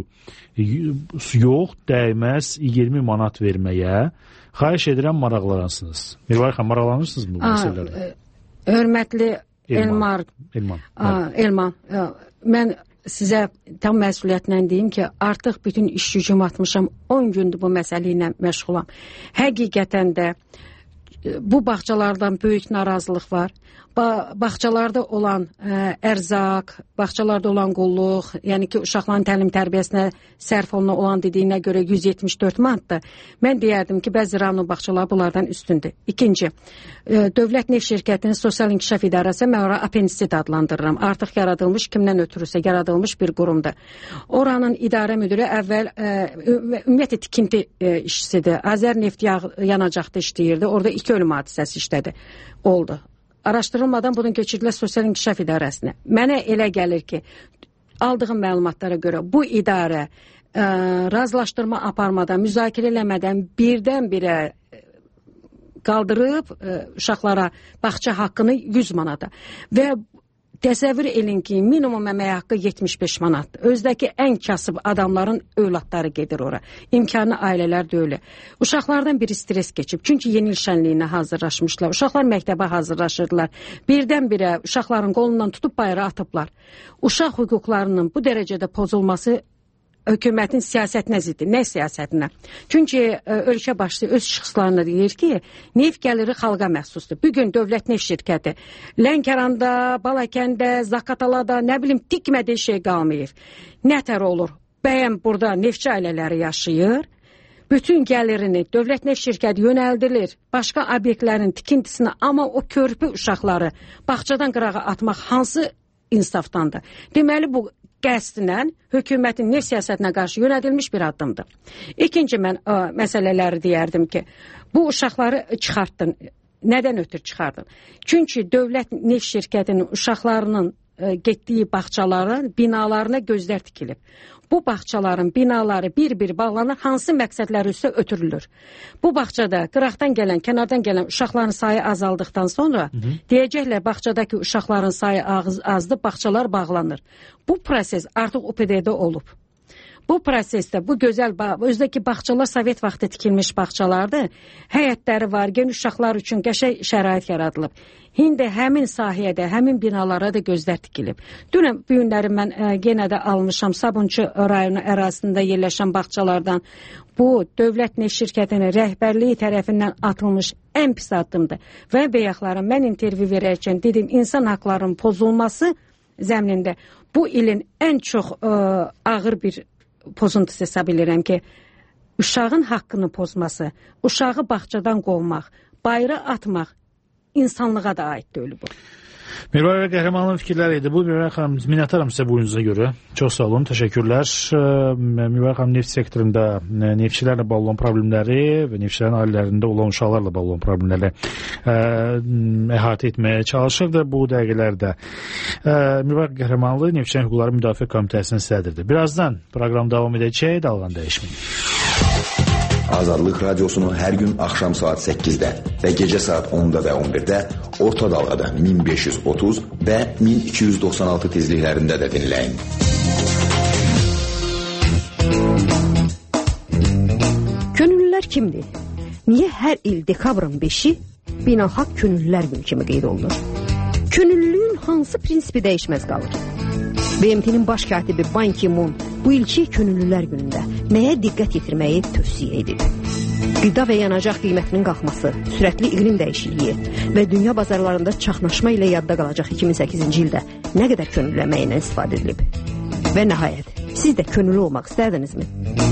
yox, dəyməz iyirmi manat verməyə. Xahiş edirəm maraqlanarsınız. Mirvay xanım, maraqlanırsınız bu məsələlərdə? Hörmətli Elmar, Elman, Elman. Elman, mən sizə tam məsuliyyətlə deyim ki, artıq bütün iş gücümü atmışam, on gündür bu məsələ ilə məşğulam. Həqiqətən də bu bağçalardan böyük narazılıq var. Ba bağçalarda olan ə, ərzaq, bağçalarda olan qulluq, yəni ki, uşaqların təlim tərbiyəsinə sərf olunan olan dediyinə görə yüz yetmiş dörd manatdır. Mən deyərdim ki, bəzi rayon bağçaları bunlardan üstündür. İkinci, ə, Dövlət Neft Şirkətinin Sosial İnkişaf İdarəsi, mən ora apendisit adlandırıram. Artıq yaradılmış, kimdən ötürürsə yaradılmış bir qurumdur. Oranın idarə müdürü əvvəl ə, ümumiyyətlə tikinti ə, işçisidir. Azər neft yanacaqda işləyirdi. Orada iki ölüm hadisəsi işlədi. Oldu. Araşdırılmadan bunu keçirdilər Sosial İnkişaf İdarəsinə. Mənə elə gəlir ki, aldığım məlumatlara görə bu idarə ə, razılaşdırma aparmadan, müzakirə eləmədən birdən-birə qaldırıb ə, uşaqlara bağça haqqını yüz manata və təsəvvür edin ki, minimum əmək haqqı yetmiş beş manatdır. Özdəki ən kasıb adamların övladları gedir ora. İmkanı ailələr deyil. Uşaqlardan biri stres keçib. Çünki yeni il şənliyinə hazırlaşmışlar. Uşaqlar məktəbə hazırlaşırdılar. Birdən-birə uşaqların qolundan tutub bayıra atıblar. Uşaq hüquqlarının bu dərəcədə pozulması hökumətin siyasətinə ziddir. Nə siyasətinə? Çünki ə, ölkə başçısı öz şəxslərine deyir ki, neft gəliri xalqa məxsusdur. Bugün Dövlət Neft Şirkəti Lənkəranda, Balakəndə, Zaqatalada, nə bilim, tikmədiyi şey qalmayıb. Nətər olur? Bəyəm burada neftçi ailələri yaşayır. Bütün gəlirini Dövlət Neft Şirkəti yönəldilir. Başqa obyektlərin tikintisinə, amma o körpü uşaqları bağçadan qırağa atmaq hansı insafdandır? Deməli, bu qəsdinən hökumətin neft siyasətinə qarşı yönədilmiş bir addımdır. İkinci, mən ə, məsələləri deyərdim ki, bu uşaqları çıxartdın. Nədən ötürü çıxardın? Çünki Dövlət Neft Şirkətinin uşaqlarının ə, getdiyi bağçaların binalarına gözlər tikilib. Bu bağçaların binaları bir-bir bağlanır, hansı məqsədlər üstə ötürülür. Bu bağçada qıraqdan gələn, kənardan gələn uşaqların sayı azaldıqdan sonra hı -hı. deyəcəklər bağçadakı uşaqların sayı az, azdır, bağçalar bağlanır. Bu proses artıq O P D-də olub. Bu prosesdə bu gözəl, özdəki bağçalar Sovet vaxtı tikilmiş bağçalardır. Həyətləri var, geniş uşaqlar üçün qəşəng şərait yaradılıb. İndi həmin sahədə, həmin binalara da gözlər tikilib. Dünən bu günləri mən ə, yenə də almışam Sabunçu rayonu ərazisində yerləşən bağçalardan. Bu Dövlət Neft Şirkətinin rəhbərliyi tərəfindən atılmış ən pis addımdır. Və bəyəxlarım, mən intervyu verərkən dedim, insan haqlarının pozulması zəminində bu ilin ən çox ə, ağır bir pozuntusu hesab edirəm ki, uşağın haqqını pozması, uşağı bağçadan qovmaq, bayıra atmaq insanlığa da aid deyil bu. Mirvay Qəhrəmanlının fikirləri idi. Bu, Mirvay xanım, minnətdaram sizə bu gününüzə görə. Çox sağ olun, təşəkkürlər. Mirvay xanım neft sektorunda neftçilərlə bağlı olan problemləri və neftçilərin ailələrində olan uşaqlarla bağlı olan problemləri əhatə etməyə çalışırdı bu dəqiqələrdə. Mirvay Qəhrəmanlı Neftçilərin Hüquqları Müdafiə Komitəsinin sədridir. Birazdan proqram davam edəcək, dalğan dəyişməyin. Azadlıq Radiosunu hər gün axşam saat səkkizdə və gecə saat onda və on birdə orta dalğada min beş yüz otuz və min iki yüz doxsan altı tezliklərində də dinləyin. Könüllülər kimdir? Niyə hər il dekabrın beşi beynəlxalq könüllülər günü kimi qeyd olunur? Könüllülüyün hansı prinsipi dəyişməz qalır? B M T'nin baş katibi Ban Ki-moon bu ilki könüllülər günündə nəyə diqqət yetirməyi tövsiyə edib? Qida və yanacaq qiymətinin qalxması, sürətli iqlim dəyişikliyi və dünya bazarlarında çaxnaşma ilə yadda qalacaq iki min səkkizinci ildə nə qədər könüllənməklə istifadə edilib? Və nəhayət, siz də könüllü olmaq istədinizmi?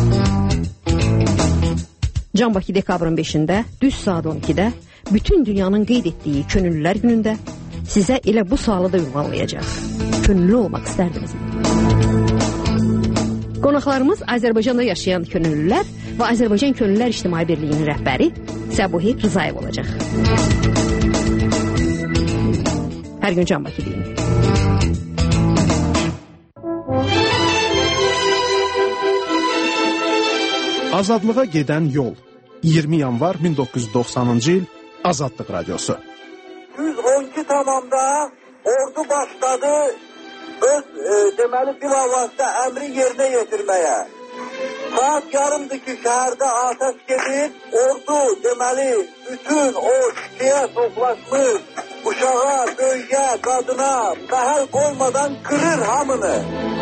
Can Bakı dekabrın beşində, düz saat on ikidə, bütün dünyanın qeyd etdiyi könüllülər günündə sizə elə bu sualı da ünvanlayacaq. Könüllü olmaq istərdinizmi? Qonaqlarımız Azərbaycanda yaşayan könüllülər və Azərbaycan Könüllülər İctimai Birliyinin rəhbəri Səbuhi Rızayev olacaq. Hər gün Can Bakı deyin. Azadlığa gedən yol. iyirmi yanvar min doqquz yüz doxsanıncı il Azadlıq Radiosu. yüz on iki tamamda ordu başladı öz e, deməli bilavasitə əmri yerinə yetirməyə. Saat yarımdır ki, şəhərdə atəş gedir, ordu deməli bütün o şikiyə toplaşmış uşağa, böyüyə, qadına məhəl olmadan qırır hamını.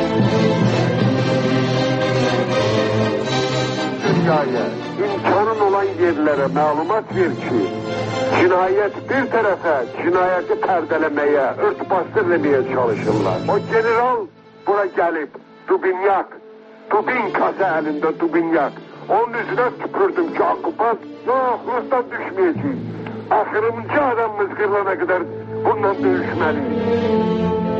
Dünyaya, imkanın olan yerlərə məlumat ver ki, cinayət bir tərəfə cinayəti pərdələməyə, örtbasdır eləməyə çalışırlar. O general bura gəlib, Dubinyak, Dubinkası əlində Dubinyak. Onun üzünə tüpürdüm ki, okupant, yox, Rusdan düşməyəcək. Axırıncı adamımız qırılana qədər bundan döyüşməliyik.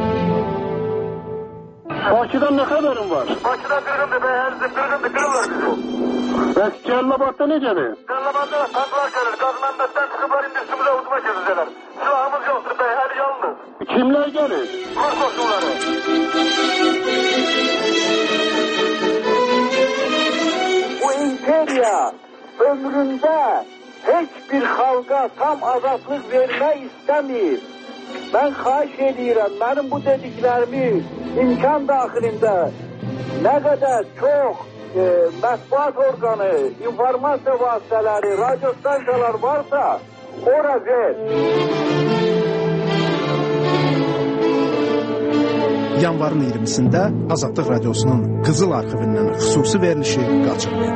Bakıdan nə xəbərin var? Bakıda qırğındır, bəyərzdir, qırğındır, qırırlar bizi o. Bəs Cəllabadda necədir? Cəllabadda tanklar gəlir, Qazməndətdən çıxıblar, indi üstümüzə udma gezirlər. Silahımız yoxdur, bəy, hər yalnız. Kimlər gəlir? Rus qoşunları. Bu imperiya ömründə heç bir xalqa tam azadlıq vermək istəmir. Mən xahiş edirəm, mənim bu dediklərimi imkan daxilində nə qədər çox e, mətbuat orqanı, informasiya vasitələri, radio stansiyalar varsa, ora ver. Yanvarın iyirmisində Azadlıq Radiosunun Qızıl arxivindən xüsusi verilişi qaçırılır.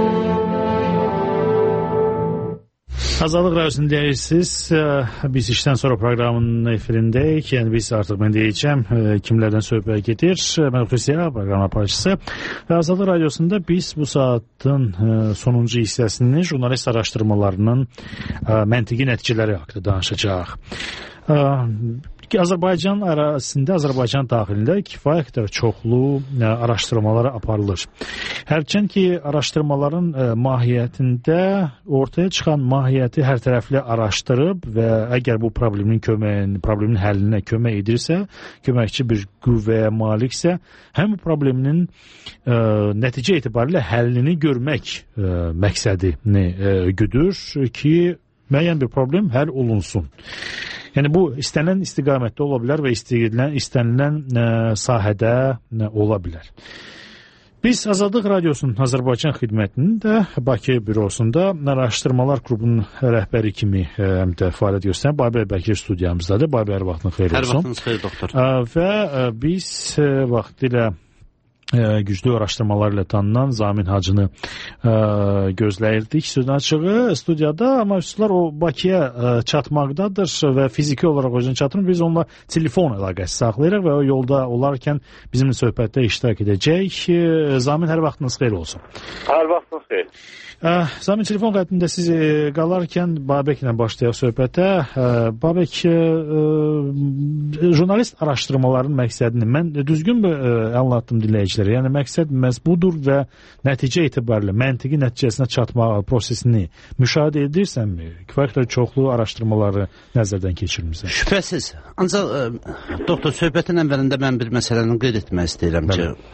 Azadlıq Radiosunu deyirsiniz. Biz işdən sonra proqramın efirindəyik. Yəni biz artıq mən deyəcəm kimlərdən söhbət gedir. Mən Xüsiyə, proqram aparıcısı. Və Azadlıq Radiosunda biz bu saatın sonuncu hissəsini jurnalist araşdırmalarının məntiqi nəticələri haqqında danışacaq. Azərbaycan ərazisində, Azərbaycan daxilində kifayət qədər çoxlu araşdırmalar aparılır. Hərçənd ki, araşdırmaların mahiyyətində ortaya çıxan mahiyyəti hər tərəfli araşdırıb və əgər bu problemin köməyin, problemin həllinə kömək edirsə, köməkçi bir qüvvəyə maliksə, həm bu problemin ə, nəticə etibarilə həllini görmək ə, məqsədini ə, güdür ki, müəyyən bir problem həll olunsun. Yəni bu istənilən istiqamətdə ola bilər və istənilən, istənilən ə, sahədə ə, ola bilər. Biz Azadlıq Radiosunun Azərbaycan xidmətinin də Bakı bürosunda araşdırmalar qrupunun rəhbəri kimi həm də fəaliyyət göstərən Babər Bəkir studiyamızdadır. Babər, vaxtınız xeyir olsun. Hər vaxtınız xeyir, doktor. Ə, və ə, biz ə, vaxtilə güclü araşdırmalar ilə tanınan Zamin Hacını ə, gözləyirdik sözün açığı studiyada, amma üstülər o Bakıya ə, çatmaqdadır və fiziki olaraq özünü çatmır. Biz onunla telefon əlaqəsi saxlayırıq və o yolda olarkən bizimlə söhbətdə iştirak edəcək. Zamin, hər vaxtınız xeyir olsun. Hər vaxtınız xeyir. Ə, Zamin, telefon xəttində siz ə, qalarkən Babəklə başlayaq söhbətə. Ə, Babək, ə, jurnalist araşdırmaların məqsədini mən düzgün bir ə, anlattım dinləyicilərə. Yəni məqsəd məhz budur və nəticə etibarilə məntiqi nəticəsinə çatma prosesini müşahidə edirsənmi? Kifayət qədər çoxlu araşdırmaları nəzərdən keçirmisən. Şübhəsiz. Ancaq ə, doktor, söhbətin əvvəlində mən bir məsələni qeyd etmək istəyirəm ki,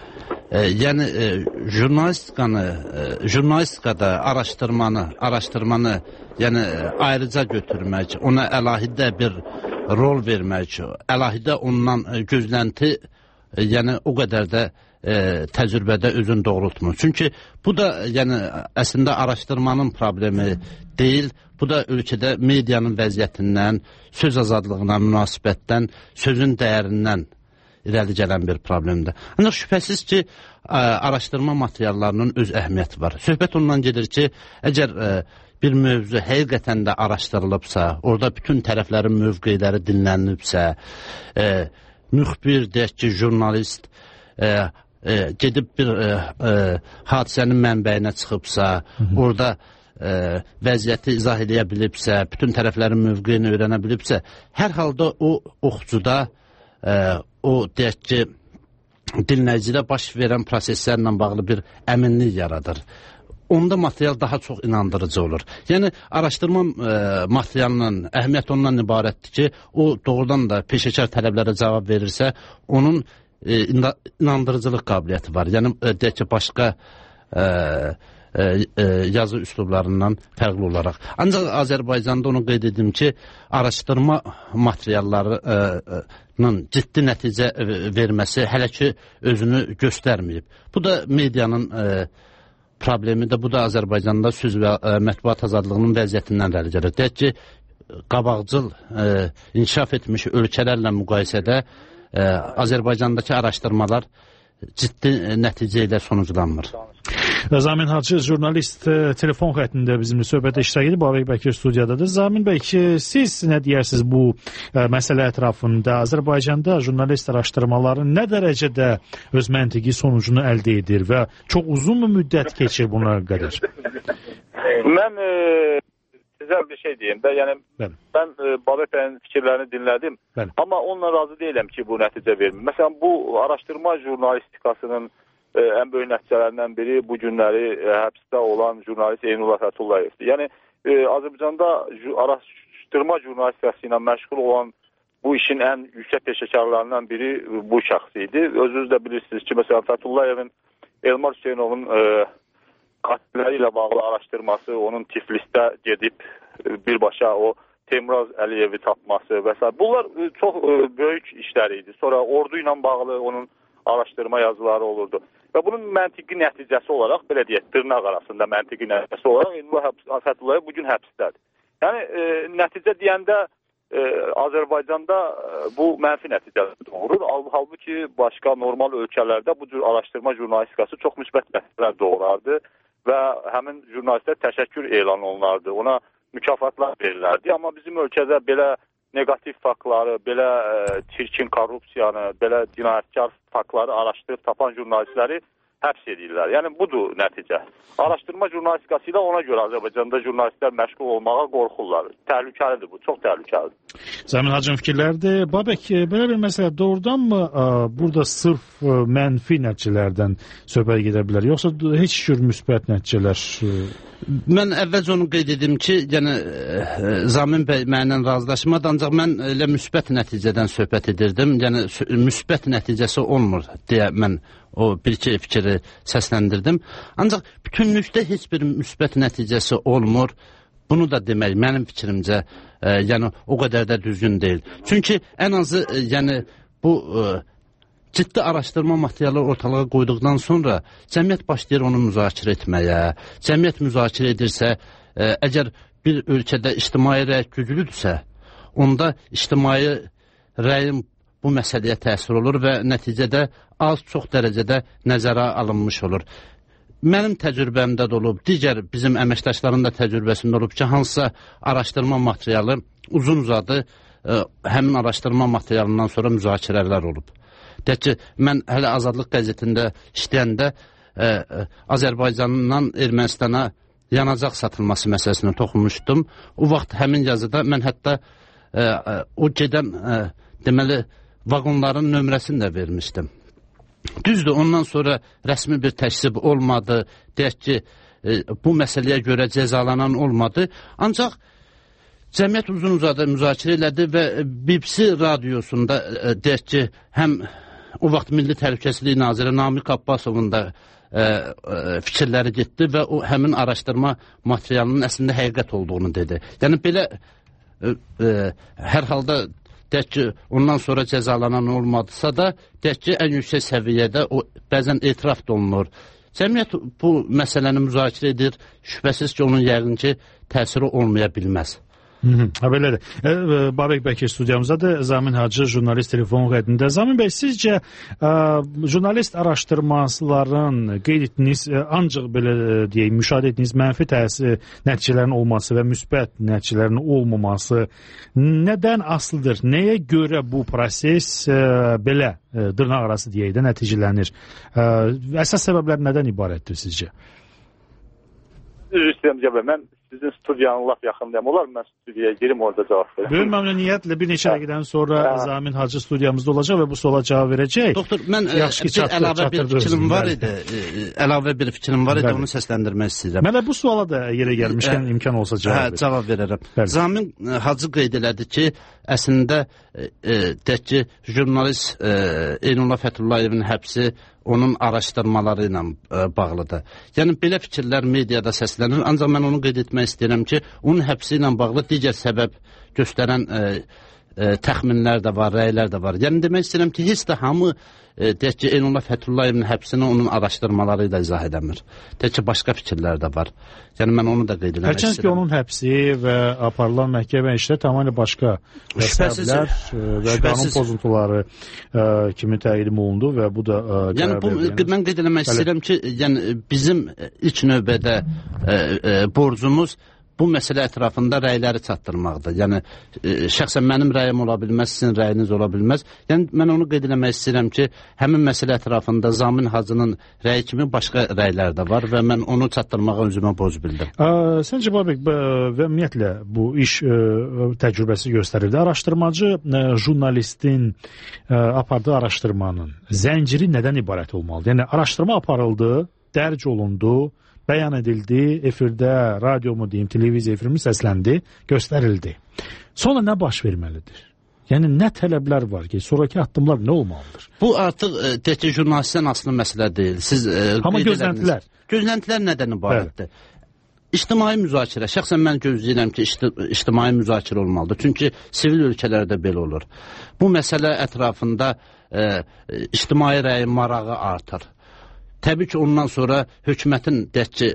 E, yəni e, jurnalistikanı, e, jurnalistikada araşdırmanı, araşdırmanı yəni ayrıca götürmək, ona əlahidə bir rol vermək, əlahidə ondan gözlənti e, yəni o qədər də e, təcrübədə özünü doğrultmur. Çünki bu da yəni əslində araşdırmanın problemi deyil, bu da ölkədə medianın vəziyyətindən, söz azadlığına münasibətdən, sözün dəyərindən irəli gələn bir problemdir. Ancaq şübhəsiz ki, ə, araşdırma materiallarının öz əhəmiyyəti var. Söhbət ondan gedir ki, əgər ə, bir mövzu həqiqətən də araşdırılıbsa, orada bütün tərəflərin mövqeləri dinlənilibsə, ə, müxbir, deyək ki, jurnalist ə, ə, gedib bir ə, ə, hadisənin mənbəyinə çıxıbsa, Hı -hı. orada ə, vəziyyəti izah edə bilibsə, bütün tərəflərin mövqeyini öyrənə bilibsə, hər halda o oxucuda ə, o deyək ki, dinləyicidə baş verən proseslərlə bağlı bir əminlik yaradır. Onda material daha çox inandırıcı olur. Yəni, araşdırma e, materialının əhəmiyyəti ondan ibarətdir ki, o doğrudan da peşəkar tələblərə cavab verirsə, onun e, inandırıcılıq qabiliyyəti var. Yəni, e, deyək ki, başqa e, e, e, yazı üslublarından fərqli olaraq. Ancaq Azərbaycanda onu qeyd edim ki, araşdırma materialları e, e, ciddi nəticə verməsi hələ ki özünü göstərməyib. Bu da medianın e, problemi də, bu da Azərbaycanda söz və e, mətbuat azadlığının vəziyyətindən irəli gəlir. Deyək ki, qabaqcıl e, inkişaf etmiş ölkələrlə müqayisədə e, Azərbaycandakı araşdırmalar ciddi nəticə ilə sonuclanmır. Zamin Hacı, jurnalist, telefon xəttində bizimlə söhbətə iştirak edib, Babək Bəkir studiyadadır. Zamin bəy, siz nə deyirsiniz bu ə, məsələ ətrafında? Azərbaycanda jurnalist araşdırmaları nə dərəcədə öz məntiqi sonucunu əldə edir və çox uzun mu müddət keçir buna qədər? Mən e, sizə bir şey deyim də, yəni Bəli. mən e, Babək bəyin fikirlərini dinlədim, Bəli. amma onunla razı deyiləm ki, bu nəticə vermir. Məsələn, bu araşdırma jurnalistikasının Ə, ən böyük nəticələrindən biri bu günləri ə, həbsdə olan jurnalist Eynullah Fətullayevdir. Yəni, ə, Azərbaycanda ju, araşdırma jurnalistikası ilə məşğul olan bu işin ən yüksək peşəkarlarından biri bu şəxs idi. Özünüz də bilirsiniz ki, məsələn, Fətullayevin Elmar Hüseynovun ə, qatilləri ilə bağlı araşdırması, onun Tiflisdə gedib ə, birbaşa o Temraz Əliyevi tapması və s. Bunlar ə, çox ə, böyük işlər idi. Sonra ordu ilə bağlı onun araşdırma yazıları olurdu. Və bunun məntiqi nəticəsi olaraq, belə deyək, dırnaq arasında məntiqi nəticəsi olaraq Eynullah Fəthullayev bugün həbsdədir. Yəni, e, nəticə deyəndə e, Azərbaycanda e, bu mənfi nəticə doğurur. Halbuki başqa normal ölkələrdə bu cür araşdırma jurnalistikası çox müsbət nəticələr doğurardı və həmin jurnalistlər təşəkkür elan olunardı. Ona mükafatlar verilərdi. Amma bizim ölkədə belə negativ faktları, belə e, çirkin korrupsiyanı, belə cinayətkar faktları araşdırıb tapan jurnalistləri həbs edirlər. Yəni, budur nəticə. Araşdırma jurnalistikası ilə ona görə Azərbaycanda jurnalistlər məşğul olmağa qorxurlar. Təhlükəlidir bu, çox təhlükəlidir. Zamin Hacım fikirlərdir. Babək, belə bir məsələ doğrudan mı ə, burada sırf ə, mənfi nəticələrdən söhbət gedə bilər, yoxsa heç cür müsbət nəticələr? Mən əvvəlcə onu qeyd edim ki, yəni Zamin bəy mənlə razılaşmadı, ancaq mən elə müsbət nəticədən söhbət edirdim. Yəni müsbət nəticəsi olmur deyə mən o bir-iki fikri səsləndirdim. Ancaq bütünlükdə heç bir müsbət nəticəsi olmur. Bunu da demək, mənim fikrimcə, e, yəni o qədər də düzgün deyil. Çünki ən azı, e, yəni bu e, ciddi araşdırma materialı ortalığa qoyduqdan sonra cəmiyyət başlayır onu müzakirə etməyə. Cəmiyyət müzakirə edirsə, e, əgər bir ölkədə ictimai rəy güclüdürsə, onda ictimai rəyin bu məsələyə təsir olur və nəticədə az-çox dərəcədə nəzərə alınmış olur. Mənim təcrübəmdə də olub, digər bizim əməkdaşların da təcrübəsində olub ki, hansısa araşdırma materialı uzun uzadı, ə, həmin araşdırma materialından sonra müzakirələr olub. Deyək ki, mən hələ Azadlıq qəzetində işləyəndə ə, ə, Azərbaycandan Ermənistana yanacaq satılması məsələsinə toxunmuşdum. O vaxt həmin yazıda mən hətta ə, ə, o gedən ə, deməli vaqonların nömrəsini də vermişdim. Düzdür, ondan sonra rəsmi bir təksib olmadı, deyək ki, e, bu məsələyə görə cəzalanan olmadı. Ancaq cəmiyyət uzun uzadı müzakirə elədi və B B C radiosunda e, deyək ki, həm o vaxt Milli Təhlükəsizlik Naziri Namiq Abbasovun da ə, ə, fikirləri getdi və o həmin araşdırma materialının əslində həqiqət olduğunu dedi. Yəni belə ə, ə, hər halda deyək ki, ondan sonra cəzalanan olmadısa da, deyək ki, ən yüksək səviyyədə o bəzən etiraf da olunur. Cəmiyyət bu məsələni müzakirə edir, şübhəsiz ki, onun yəqin ki, təsiri olmaya bilməz. Ha, belədir. E, Babək Bəkir studiyamızdadır. Zamin Hacı jurnalist telefon xəttində. Zamin bəy, sizcə ə, jurnalist araşdırmaların qeyd etdiyiniz, ancaq belə deyək, müşahidə etdiyiniz mənfi təsir nəticələrin olması və müsbət nəticələrin olmaması nədən asılıdır? Nəyə görə bu proses ə, belə ə, dırnaq arası deyək də nəticələnir? Ə, əsas səbəblər nədən ibarətdir sizcə? Üzr istəyirəm cəbə, mən sizin studiyanın laf yaxındayım. Olar mı mən studiyaya girim, orada cavab verəm? Böyük məmnuniyyətlə bir neçə dəqiqədən sonra hə. Zamin Hacı studiyamızda olacaq və bu suala cavab verəcək. Doktor, mən Yaxşı, bir çatdır, əlavə bir fikrim var idi. Əlavə bir fikrim var idi, onu səsləndirmək istəyirəm. Mənə bu suala da yerə gəlmişkən hə. imkan olsa cavab verir. Hə, cavab verərəm. Bəli. Zamin Hacı qeyd elədi ki, əslində e, deyək ki, jurnalist e, Eynullah Fətullayevin həbsi onun araşdırmaları ilə e, bağlıdır. Yəni, belə fikirlər mediada səslənir, ancaq mən onu qeyd etmək istəyirəm ki, onun həbsi ilə bağlı digər səbəb göstərən e, e, təxminlər də var, rəylər də var. Yəni, demək istəyirəm ki, heç də hamı e, deyək ki, Eynullah Fətullayevin həbsini onun araşdırmaları ilə izah edəmir. Deyək ki, başqa fikirlər də var. Yəni, mən onu da qeyd eləmək istəyirəm. Hərçənd ki, onun həbsi və aparılan məhkəmə işlə tamamilə başqa səbəblər və qanun pozuntuları ə, kimi təqdim olundu və bu da ə, yəni, bu, mən qeyd eləmək istəyirəm ki, yəni, bizim ilk növbədə ə, ə, borcumuz bu məsələ ətrafında rəyləri çatdırmaqdır. Yəni, e, şəxsən mənim rəyim ola bilməz, sizin rəyiniz ola bilməz. Yəni, mən onu qeyd eləmək istəyirəm ki, həmin məsələ ətrafında Zamin Hacının rəyi kimi başqa rəylər də var və mən onu çatdırmağa özümə borc bildim. Ə, səncə, Babək, və ümumiyyətlə bu iş ə, təcrübəsi göstərirdi. Araşdırmacı ə, jurnalistin ə, apardığı araşdırmanın zənciri nədən ibarət olmalıdır? Yəni, araşdırma aparıldı, dərc olundu, bəyan edildi, efirdə, radio mu deyim, televiziya efirimi səsləndi, göstərildi. Sonra nə baş verməlidir? Yəni, nə tələblər var ki, sonraki addımlar nə olmalıdır? Bu artıq, deyək ki, jurnalistdən asılı məsələ deyil. Siz, Amma gözləntilər. Gözləntilər nədən ibarətdir? İctimai müzakirə. Şəxsən mən gözləyirəm ki, ictimai müzakirə olmalıdır. Çünki sivil ölkələrdə belə olur. Bu məsələ ətrafında e, ictimai rəyin marağı artır. Təbii ki, ondan sonra hökumətin, deyək ki,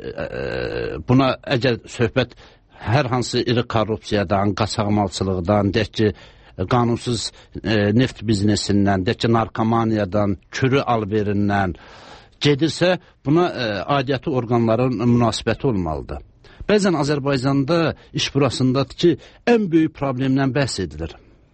buna əgər söhbət hər hansı iri korrupsiyadan, qaçaqmalçılıqdan, deyək ki, qanunsuz e, neft biznesindən, deyək ki, narkomaniyadan, kürü alverindən gedirsə, buna e, aidiyyatı orqanların münasibəti olmalıdır. Bəzən Azərbaycanda iş burasındadır ki, ən böyük problemdən bəhs edilir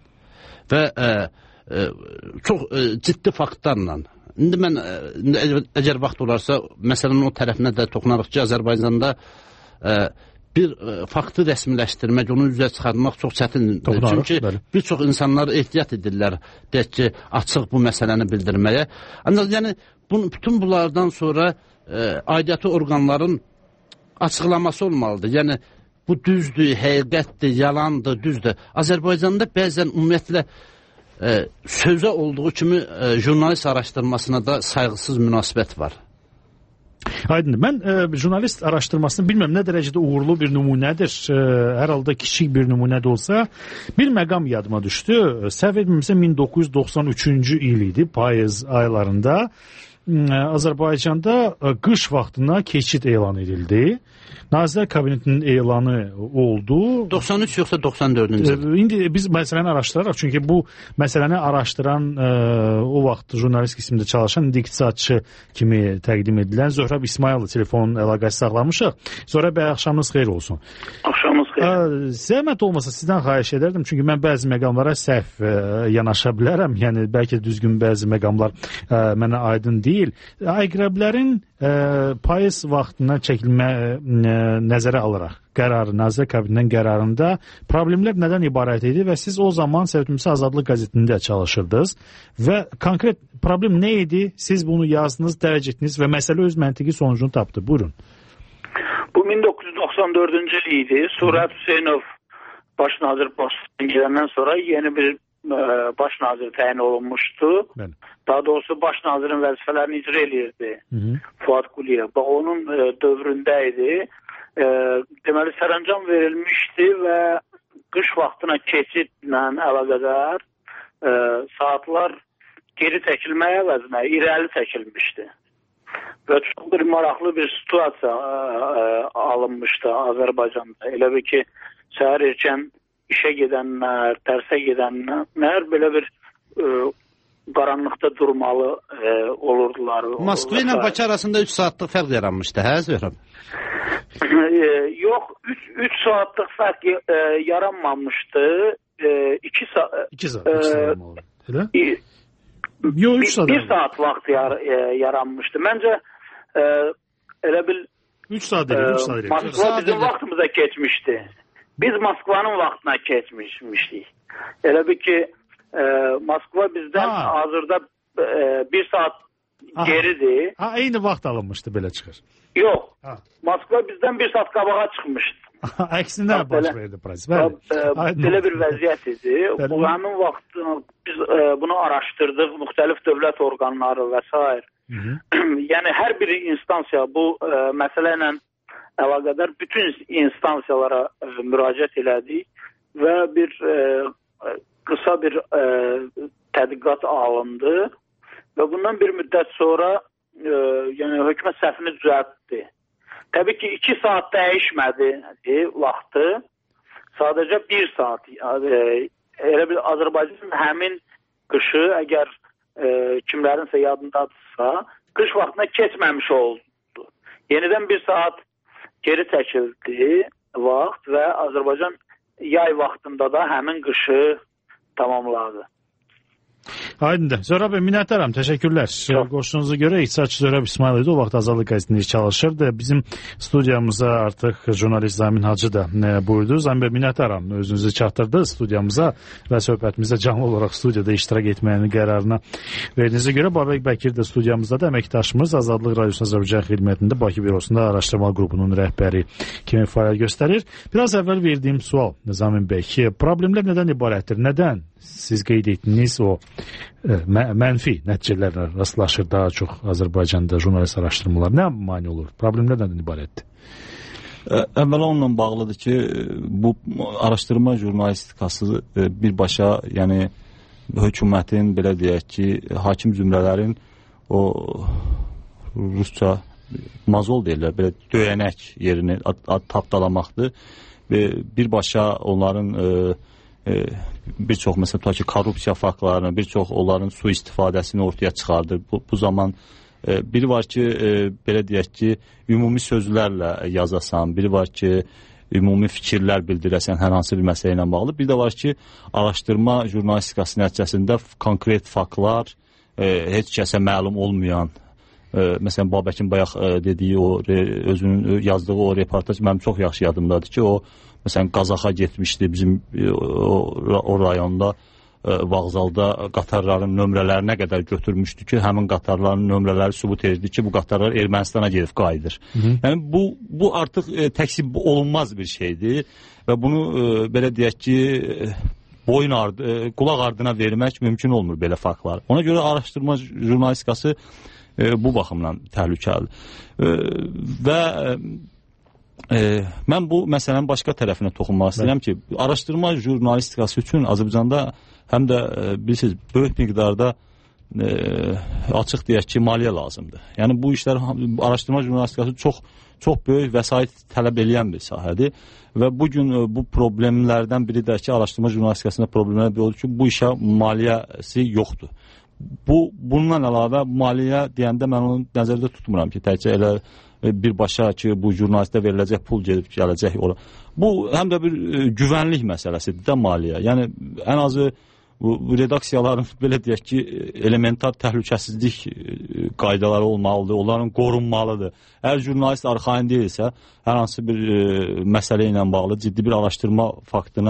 və e, e, çox e, ciddi faktlarla. İndi mən, əgər vaxt olarsa, məsələnin o tərəfinə də toxunarıq ki, Azərbaycanda ə, bir ə, faktı rəsmiləşdirmək, onu üzrə çıxartmaq çox çətindir. Çünki bəli. Bir çox insanlar ehtiyat edirlər, deyək ki, açıq bu məsələni bildirməyə. Ancaq yəni, bunu, bütün bunlardan sonra ə, aidiyyatı orqanların açıqlaması olmalıdır. Yəni, bu düzdür, həqiqətdir, yalandır, düzdür. Azərbaycanda bəzən ümumiyyətlə Ə, sözə olduğu kimi ə, jurnalist araşdırmasına da sayğısız münasibət var. Aydındır. Mən ə, jurnalist araşdırmasını bilməm nə dərəcədə uğurlu bir nümunədir. Ə, hər halda kiçik bir nümunə də olsa, bir məqam yadıma düşdü. Səhv etmirəmsə min doqquz yüz doxsan üçüncü il idi, payız aylarında ə, Azərbaycanda ə, qış vaxtına keçid elan edildi. Nazirlər Kabinetinin elanı oldu. doxsan üç yoxsa doxsan dördüncü il? İndi biz məsələni araşdıraraq, çünki bu məsələni araşdıran ə, o vaxt jurnalist qismində çalışan indi iqtisadçı kimi təqdim edilən Zöhrəb İsmayılov telefonun əlaqəsi saxlamışıq. Sonra bəy axşamınız xeyir olsun. Axşamınız xeyir. Ə, zəhmət olmasa sizdən xahiş edərdim, çünki mən bəzi məqamlara səhv ə, yanaşa bilərəm. Yəni bəlkə düzgün bəzi məqamlar ə, mənə aydın deyil. Əqrəblərin ə, payız vaxtına çəkilmə ə, nəzərə alaraq qərarı, Nazirlər Kabinetinin qərarında problemlər nədən ibarət idi və siz o zaman Səvtümsə Azadlıq qəzetində çalışırdınız və konkret problem nə idi? Siz bunu yazdınız, dərc etdiniz və məsələ öz məntiqi sonucunu tapdı. Buyurun. Bu min doqquz yüz doxsan dördüncü il idi. Surət Hüseynov baş nazir postuna gələndən sonra yeni bir e, baş nazir təyin olunmuşdu. Bəli. Daha doğrusu baş nazirin vəzifələrini icra edirdi. Hı -hı. Fuad Quliyev. Bax, onun e, dövründə idi. E, deməli, sərəncam verilmişdi və qış vaxtına keçidlə əlaqədar e, saatlar geri çəkilməyə əvəzinə irəli çəkilmişdi. Və çox bir maraqlı bir situasiya ə, ə, alınmışdı Azərbaycanda. Elə bir ki, səhər erkən işə gedənlər, dərsə gedənlər belə bir ə, qaranlıqda durmalı ə, olurdular. Moskva ilə Bakı arasında üç saatlıq fərq yaranmışdı, hə Zöhrəm? Yox, üç saatlıq fərq ə, yaranmamışdı. iki saat. iki saat. Elə? Yox, üç saat. Bir saat vaxt yar, e, yaranmışdı. Məncə e, elə bil üç saat deyil, üç saat deyil. Moskva bizim vaxtımıza keçmişdi. Biz Moskvanın vaxtına keçmişdik. Elə bil ki e, Moskva bizdən ha. hazırda e, bir saat ha. geridir. Ha, eyni vaxt alınmışdı, belə çıxır. Yox, ha. Moskva bizdən bir saat qabağa çıxmışdı. Əksinə baş verdi proses. Belə bir vəziyyət idi. Bu həmin vaxt biz e, bunu araşdırdıq, müxtəlif dövlət orqanları və s. Yəni hər bir instansiya bu e, məsələ ilə əlaqədar bütün instansiyalara e, müraciət elədik və bir e, qısa bir e, tədqiqat alındı və bundan bir müddət sonra e, yəni hökumət səhvini düzəltdi. Təbii ki, iki saat dəyişmədi vaxtı. Sadəcə bir saat. E, elə bir Azərbaycan həmin qışı, əgər e, kimlərinsə yadındadırsa, qış vaxtına keçməmiş oldu. Yenidən bir saat geri çəkildi vaxt və Azərbaycan yay vaxtında da həmin qışı tamamladı. Aydındır. Zöhrəb bəy, minnətdaram. Təşəkkürlər. Qoşununuza görə İqtisadçı Zöhrəb İsmail idi. O vaxt Azadlıq qəzetində çalışırdı. Bizim studiyamıza artıq jurnalist Zamin Hacı da buyurdu. Zamin bəy, minnətdaram. Özünüzü çatdırdı studiyamıza və söhbətimizdə canlı olaraq studiyada iştirak etməyinin qərarına verdiyinizə görə Babək Bəkir də studiyamızda da əməkdaşımız Azadlıq Radiosunun Azərbaycan xidmətində Bakı bürosunda araşdırma qrupunun rəhbəri kimi fəaliyyət göstərir. Biraz əvvəl verdiyim sual Zamin bəy, problemlər nədən ibarətdir? Nədən siz qeyd etdiniz o Ə, mənfi nəticələrlə rastlaşır daha çox Azərbaycanda jurnalist araşdırmalar? Nə mane olur? Problemlər nədən ibarətdir? Əvvəla onunla bağlıdır ki, bu araşdırma jurnalistikası birbaşa, yəni hökumətin, belə deyək ki, hakim zümrələrin o rusca mazol deyirlər, belə döyənək yerini tapdalamaqdır və birbaşa onların e, bir çox məsələn tutaq ki, korrupsiya faktlarını, bir çox onların su istifadəsini ortaya çıxardır. Bu, bu zaman e, biri var ki, e, belə deyək ki, ümumi sözlərlə yazasan, biri var ki, ümumi fikirlər bildirəsən hər hansı bir məsələ ilə bağlı. Bir də var ki, araşdırma jurnalistikası nəticəsində konkret faktlar, e, heç kəsə məlum olmayan, e, məsələn Babəkin bayaq e, dediyi o re, özünün yazdığı o reportaj mənim çox yaxşı yadımdadır ki, o məsələn Qazaxa getmişdi, bizim o, o rayonda e, vağzalda qatarların nömrələrinə qədər götürmüşdü ki, həmin qatarların nömrələri sübut edirdi ki, bu qatarlar Ermənistana gedib qayıdır. Hı -hı. Yəni bu bu artıq e, təksib olunmaz bir şeydir və bunu e, belə deyək ki, e, boyun ardı, e, qulaq ardına vermək mümkün olmur belə faktlar. Ona görə araşdırma jurnalistikası e, bu baxımdan təhlükəlidir. E, və e, E, mən bu məsələnin başqa tərəfinə toxunmaq istəyirəm ki, araşdırma jurnalistikası üçün Azərbaycanda həm də e, bilirsiniz, böyük miqdarda e, açıq deyək ki, maliyyə lazımdır. Yəni bu işlər, araşdırma jurnalistikası çox çox böyük vəsait tələb edən bir sahədir və bugün e, bu problemlərdən biri də ki, araşdırma jurnalistikasında problemlər bir olur ki, bu işə maliyyəsi yoxdur. Bu, bununla əlavə maliyyə deyəndə mən onu nəzərdə tutmuram ki, təkcə elə birbaşa ki, bu jurnalistə veriləcək pul gedib gələcək. Bu, həm də bir e, güvənlik məsələsidir də maliyyə. Yəni, ən azı bu, bu redaksiyaların, belə deyək ki, elementar təhlükəsizlik qaydaları olmalıdır, onların qorunmalıdır. Əgər jurnalist arxain deyilsə, hər hansı bir e, məsələ ilə bağlı ciddi bir araşdırma faktını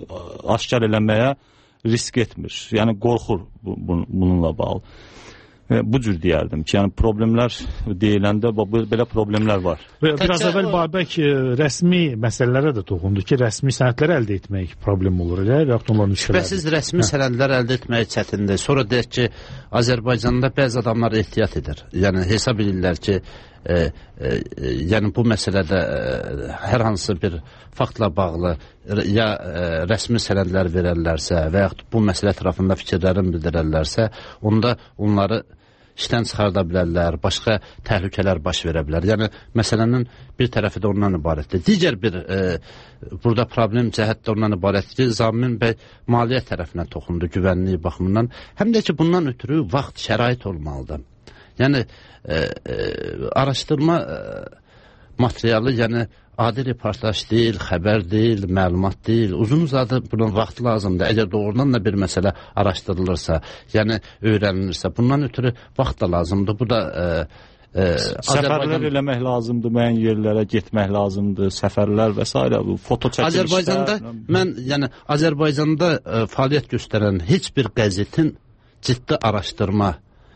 aşkar eləməyə risk etmir. Yəni, qorxur bu, bununla bağlı. bu cür deyərdim ki, yəni problemlər deyiləndə belə problemlər var. Və biraz əvvəl Babək rəsmi məsələlərə də toxundu ki, rəsmi sənədlər əldə etmək problem olur, elə? Şübhəsiz rəsmi sənədlər əldə etmək çətindir. Sonra deyək ki, Azərbaycanda bəzi adamlar ehtiyat edir. Yəni hesab edirlər ki, e, e, yəni bu məsələdə e, hər hansı bir faktla bağlı ya e, rəsmi sənədlər verərlərsə və yaxud bu məsələ ətrafında fikirlərini bildirərlərsə, onda onları işdən çıxarda bilərlər, başqa təhlükələr baş verə bilər. Yəni, məsələnin bir tərəfi də ondan ibarətdir. Digər bir e, burada problem cəhət də ondan ibarətdir ki, Zamin bəy maliyyə tərəfinə toxundu güvənliyi baxımından. Həm də ki, bundan ötürü vaxt, şərait olmalıdır. Yəni, e, e, araşdırma e, materialı, yəni adi reportaj deyil, xəbər deyil, məlumat deyil. Uzun uzadı bunun vaxt lazımdır. Əgər doğrudan da bir məsələ araşdırılırsa, yəni öyrənilirsə, bundan ötürü vaxt da lazımdır. Bu da e, e, səfərlər Azərbaycan... eləmək lazımdır, müəyyən yerlərə getmək lazımdır, səfərlər və s. foto çəkilişlər. Azərbaycanda mən, yəni Azərbaycanda e, fəaliyyət göstərən heç bir qəzetin ciddi araşdırma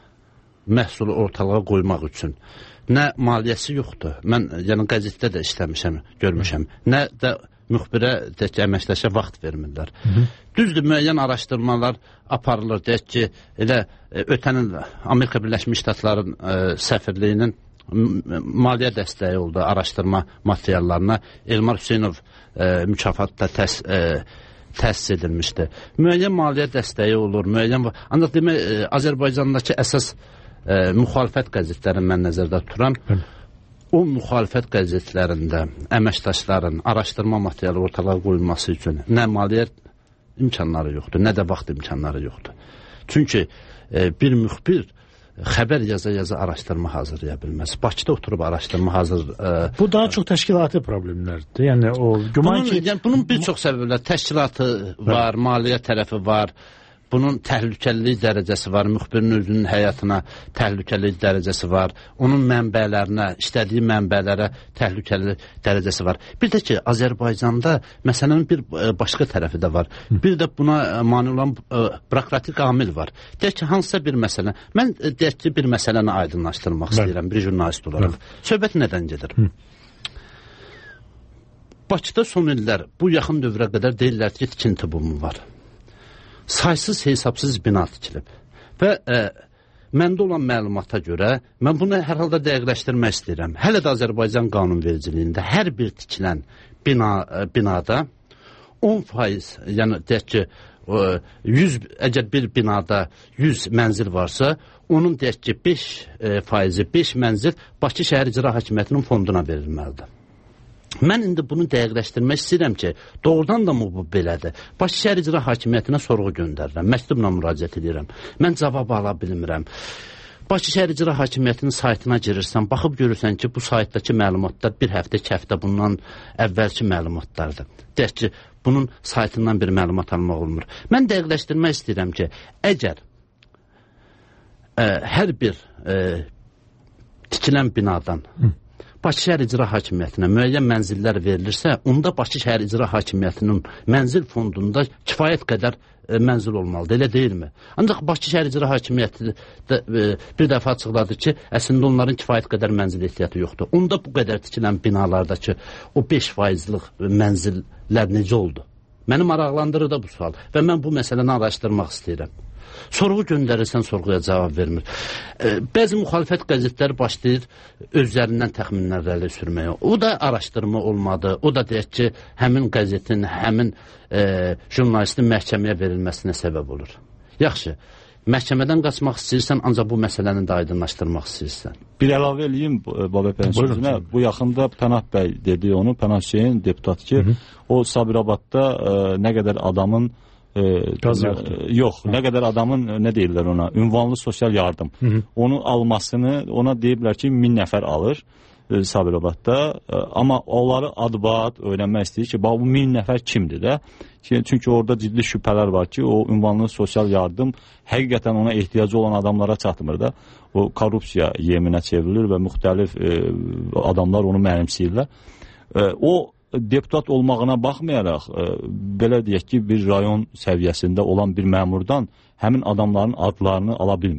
məhsulu ortalığa qoymaq üçün nə maliyyəsi yoxdur. Mən yəni qəzetdə də işləmişəm, görmüşəm. Nə də müxbirə, deyək ki, əməkdaşa vaxt vermirlər. Hı -hı. Düzdür, müəyyən araşdırmalar aparılır. Deyək ki, elə ötən il Amerika Birləşmiş Ştatların e, səfirliyinin maliyyə dəstəyi oldu araşdırma materiallarına. Elmar Hüseynov e, mükafatda təs, e, təsis edilmişdi. Müəyyən maliyyə dəstəyi olur, müəyyən... Ancaq demək, e, Azərbaycandakı əsas E, müxalifət qəzetlərini mən nəzərdə tuturam. Hı. O müxalifət qəzetlərində əməkdaşların araşdırma materialı ortalığa qoyulması üçün nə maliyyə imkanları yoxdur, nə də vaxt imkanları yoxdur. Çünki e, bir müxbir xəbər yaza-yaza araşdırma hazırlaya bilməz. Bakıda oturub araşdırma hazır... E, Bu daha çox təşkilati problemlərdir. Yəni, o, güman bunun, ki... yəni, bunun bir çox səbəblər, təşkilatı var, Hı. maliyyə tərəfi var, bunun təhlükəlilik dərəcəsi var, müxbirin özünün həyatına təhlükəlilik dərəcəsi var, onun mənbələrinə, işlədiyi mənbələrə təhlükəlilik dərəcəsi var. Bir də ki, Azərbaycanda məsələnin bir başqa tərəfi də var. Bir də buna mane olan bürokratik amil var. Deyək ki, hansısa bir məsələ, mən deyək ki, bir məsələni aydınlaşdırmaq Bəl. istəyirəm, bir jurnalist olaraq. Bəl. Söhbət nədən gedir? Hı. Bakıda son illər, bu yaxın dövrə qədər deyirlər ki, tikinti bumu var. Saysız hesabsız bina tikilib və e, məndə olan məlumata görə mən bunu hər halda dəqiqləşdirmək istəyirəm. Hələ də Azərbaycan qanunvericiliyində hər bir tikilən bina, e, binada on faiz, yəni deyək ki, e, yüz, əgər bir binada yüz mənzil varsa, onun deyək ki, beş faizi, beş mənzil Bakı Şəhər İcra Hakimiyyətinin fonduna verilməlidir. Mən indi bunu dəqiqləşdirmək istəyirəm ki, doğrudan da mı bu belədir? Bakı Şəhər İcra Hakimiyyətinə sorğu göndərirəm, məktubla müraciət edirəm. Mən cavab ala bilmirəm. Bakı Şəhər İcra Hakimiyyətinin saytına girirsən, baxıb görürsən ki, bu saytdakı məlumatlar bir həftə, iki həftə bundan əvvəlki məlumatlardır. Deyək ki, bunun saytından bir məlumat almaq olmur. Mən dəqiqləşdirmək istəyirəm ki, əgər ə, hər bir ə, tikilən binadan Hı. Bakı Şəhər İcra Hakimiyyətinə müəyyən mənzillər verilirsə, onda Bakı Şəhər İcra Hakimiyyətinin mənzil fondunda kifayət qədər e, mənzil olmalıdır, elə deyilmi? Ancaq Bakı Şəhər İcra Hakimiyyəti də, e, bir dəfə açıqladı ki, əslində onların kifayət qədər mənzil ehtiyatı yoxdur. Onda bu qədər tikilən binalardakı o beş faizlik mənzillər necə oldu? Məni maraqlandırır da bu sual və mən bu məsələni araşdırmaq istəyirəm. Sorğu göndərirsən, sorğuya cavab vermir. E, bəzi müxalifət qəzetləri başlayır özlərindən təxminlərlə sürməyə. O da araşdırma olmadı. O da deyək ki, həmin qəzetin, həmin e, jurnalistin məhkəməyə verilməsinə səbəb olur. Yaxşı, məhkəmədən qaçmaq istəyirsən, ancaq bu məsələni də aydınlaşdırmaq istəyirsən. Bir əlavə eləyim Babək bəyin sözünə. Bu yaxında Pənah bəy dedi onu, Pənah Hüseyin deputat ki, Hı -hı. o Sabirabadda e, nə qədər adamın E, yoxdur. Yox, Hı. nə qədər adamın, nə deyirlər ona, ünvanlı sosial yardım. Hı -hı. Onu almasını, ona deyiblər ki, min nəfər alır e, Sabirabadda. E, amma onları adı-baad öyrənmək istəyir ki, bu min nəfər kimdir də? Çünki orada ciddi şübhələr var ki, o ünvanlı sosial yardım həqiqətən ona ehtiyacı olan adamlara çatmır da. O korrupsiya yeminə çevrilir və müxtəlif e, adamlar onu mənimsəyirlər. E, o deputat olmağına baxmayaraq, e, belə deyək ki, bir rayon səviyyəsində olan bir məmurdan həmin adamların adlarını ala bilmir.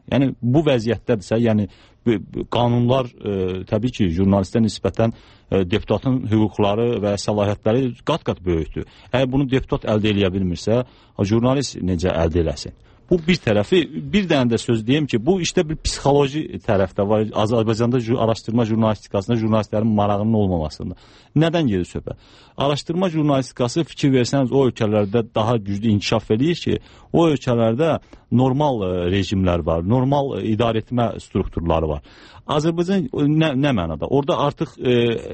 Yəni bu vəziyyətdədirsə, yəni qanunlar e, təbii ki, jurnalistə nisbətən e, deputatın hüquqları və səlahiyyətləri qat-qat böyükdür. Əgər bunu deputat əldə edə bilmirsə, jurnalist necə əldə eləsin? Bu bir tərəfi, bir dənə də söz deyim ki, bu işdə bir psixoloji tərəfdə var. Azərbaycanda araşdırma jurnalistikasında jurnalistlərin marağının olmamasında. Nədən gedir söhbət? Araşdırma jurnalistikası fikir versəniz o ölkələrdə daha güclü inkişaf edir ki, o ölkələrdə normal rejimlər var, normal idarə etmə strukturları var. Azərbaycan nə, nə mənada? Orada artıq e,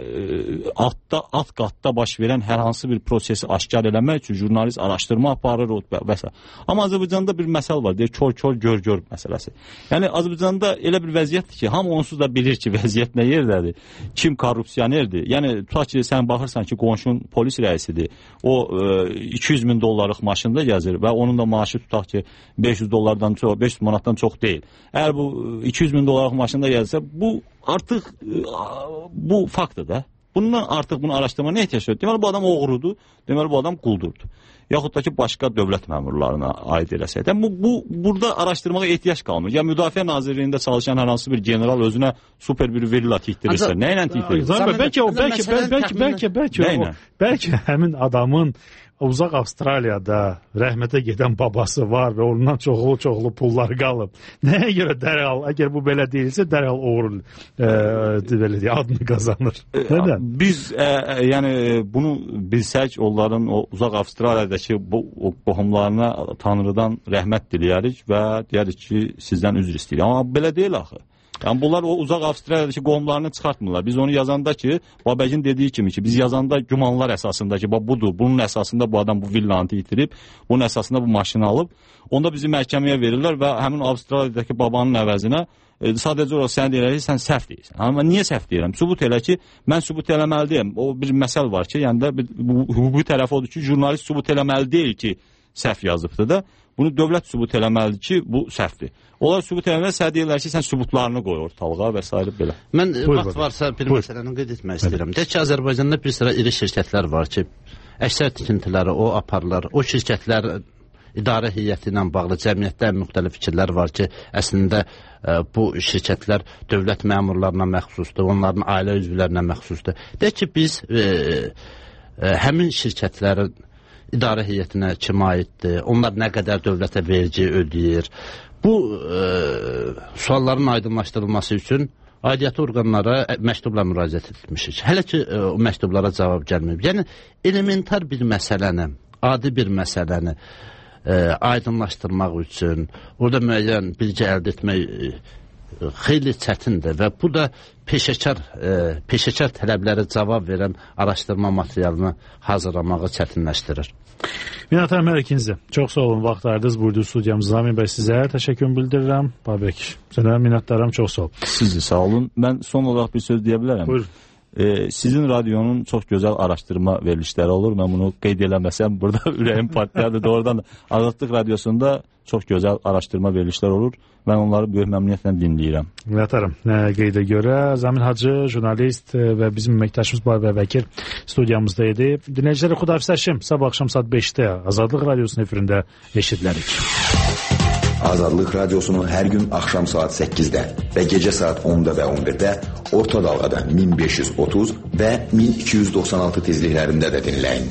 altda, alt qatda baş verən hər hansı bir prosesi aşkar eləmək üçün jurnalist araşdırma aparır və s. Amma Azərbaycanda bir məsəl var, deyir, kör-kör, gör-gör məsələsi. Yəni Azərbaycanda elə bir vəziyyətdir ki, hamı onsuz da bilir ki, vəziyyət nə yerdədir, kim korrupsionerdir. Yəni tutaq ki, sən baxırsan ki, qonşun polis rəisidir, o e, iki yüz min dollarlıq maşında gəzir və onun da maaşı tutaq ki, beş yüz dollardan çox, beş yüz manatdan çox deyil. Əgər bu iki yüz min dollarlıq maşında gəzirsə, bu artıq bu faktdır da. Bundan artıq bunu araşdırma nə ehtiyac var? Deməli bu adam oğrudur, deməli bu adam quldurdur. Yaxud da ki başqa dövlət məmurlarına aid eləsək. Yəni bu, bu burada araşdırmağa ehtiyac qalmır. Ya Müdafiə Nazirliyində çalışan hər hansı bir general özünə super bir villa tikdirirsə, nə ilə tikdirirsə? Bəlkə o bəlkə bəlkə bəlkə bəlkə bəlkə həmin adamın uzaq Avstraliyada rəhmətə gedən babası var və ondan çoxlu-çoxlu pullar qalıb. Nəyə görə dərhal, əgər bu belə deyilsə, dərhal oğru e, belə deyə, adını qazanır. Nədən? Biz e, yəni bunu bilsək, onların o uzaq Avstraliyadakı bu qohumlarına Tanrıdan rəhmət diləyərik və deyərik ki, sizdən üzr istəyirik. Amma belə deyil axı. Yəni bunlar o uzaq Avstraliyadakı qohumlarını çıxartmırlar. Biz onu yazanda ki, Babəkin dediyi kimi ki, biz yazanda gümanlar əsasında ki, budur, bunun əsasında bu adam bu villanı itirib, bunun əsasında bu maşını alıb, onda bizi məhkəməyə verirlər və həmin Avstraliyadakı babanın əvəzinə e, sadəcə olaraq sən deyirlər ki, sən səhv deyirsən. Amma niyə səhv deyirəm? Sübut elə ki, mən sübut eləməliyəm. O bir məsəl var ki, yəni də bu hüquqi tərəfi odur ki, jurnalist sübut eləməli deyil ki, səhv yazıbdır da. Bunu dövlət sübut eləməlidir ki, bu səhvdir. Onlar sübut eləməli, sən deyirlər ki, sən sübutlarını qoy ortalığa və s. belə. Mən vaxt varsa bir Buyur. məsələni qeyd etmək istəyirəm. Deyək ki, Azərbaycanda bir sıra iri şirkətlər var ki, əksər tikintiləri o aparlar. O şirkətlər idarə heyəti ilə bağlı cəmiyyətdə müxtəlif fikirlər var ki, əslində ə, bu şirkətlər dövlət məmurlarına məxsusdur, onların ailə üzvlərinə məxsusdur. Deyək ki, biz ə, ə, həmin şirkətlərin idarə heyətinə kim aiddir, onlar nə qədər dövlətə vergi ödəyir. Bu e, sualların aydınlaşdırılması üçün aidiyyatı orqanlara məktubla müraciət etmişik. Hələ ki e, o məktublara cavab gəlməyib. Yəni elementar bir məsələni, adi bir məsələni e, aydınlaşdırmaq üçün, orada müəyyən bilgi əldə etmək e, xeyli çətindir və bu da peşəkar, e, peşəkar tələblərə cavab verən araşdırma materialını hazırlamağı çətinləşdirir. Minət Əmər ikinci, çox sağ olun, vaxt ayırdınız, buyurdu studiyamıza. Zamin bəy, sizə təşəkkür bildirirəm. Babək, sənə minnətdaram, çox sağ olun. Siz də sağ olun. Mən son olaraq bir söz deyə bilərəm. Buyur. Ee, sizin radyonun çox gözəl araşdırma verilişləri olur. Mən bunu qeyd eləməsəm, burada ürəyim partlayadır. Doğrudan Azadlıq Radiosunda çox gözəl araşdırma verilişlər olur. Mən onları böyük məmnuniyyətlə dinləyirəm. Minnətdaram. Qeydə görə Zamin Hacı, jurnalist və bizim əməkdaşımız Babək Vəkil studiyamızda idi. Dinləyicilərə xudahafizləşim. Sabah axşam saat beşdə Azadlıq Radiosunun efirində eşidilərik. Azadlıq Radiosunu hər gün axşam saat səkkizdə və gecə saat onda və on birdə orta dalğada min beş yüz otuz və min iki yüz doxsan altı tezliklərində də dinləyin.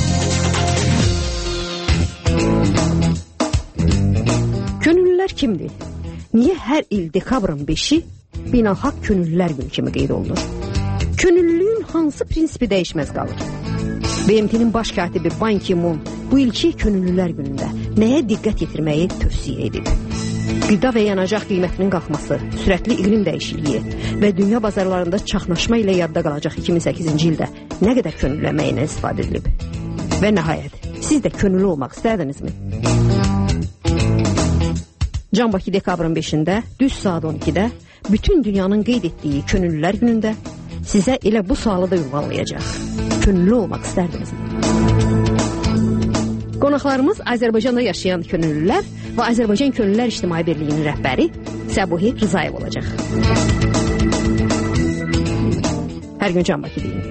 Könüllülər kimdir? Niyə hər il dekabrın beşi beynəlxalq könüllülər günü kimi qeyd olunur? Könüllülüyün hansı prinsipi dəyişməz qalır? B M T-nin baş katibi Ban Ki-moon bu ilki könüllülər günündə nəyə diqqət yetirməyi tövsiyə edib? Qida və yanacaq qiymətinin qalxması, sürətli iqlim dəyişikliyi və dünya bazarlarında çaxnaşma ilə yadda qalacaq iki min səkkizinci ildə nə qədər könüllü əməyindən istifadə edilib? Və nəhayət, siz də könüllü olmaq istədinizmi? Can Bakı dekabrın beşində, düz saat on ikidə bütün dünyanın qeyd etdiyi könüllülər günündə sizə elə bu sualı da ünvanlayacaq. Könüllü olmaq istərdinizmi? Qonaqlarımız Azərbaycanda yaşayan könüllülər və Azərbaycan Könüllülər İctimai Birliyinin rəhbəri Səbuhi Rızayev olacaq. Hər gün Can Bakı deyin.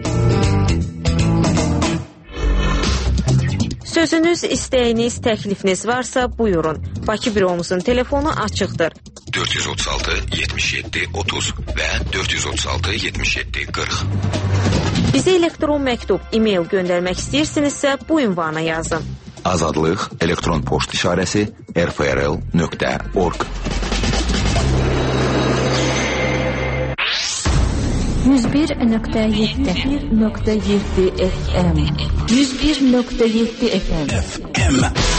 Sözünüz, istəyiniz, təklifiniz varsa buyurun. Bakı büromuzun telefonu açıqdır. dörd yüz otuz altı yetmiş yeddi otuz və dörd yüz otuz altı yetmiş yeddi qırx. Bizə elektron məktub, e-mail göndərmək istəyirsinizsə bu ünvana yazın. Azadlıq elektron poçt işarəsi r f r l nöqtə org. yüz bir nöqtə yeddi nöqtə yeddi F M yüz bir nöqtə yeddi F M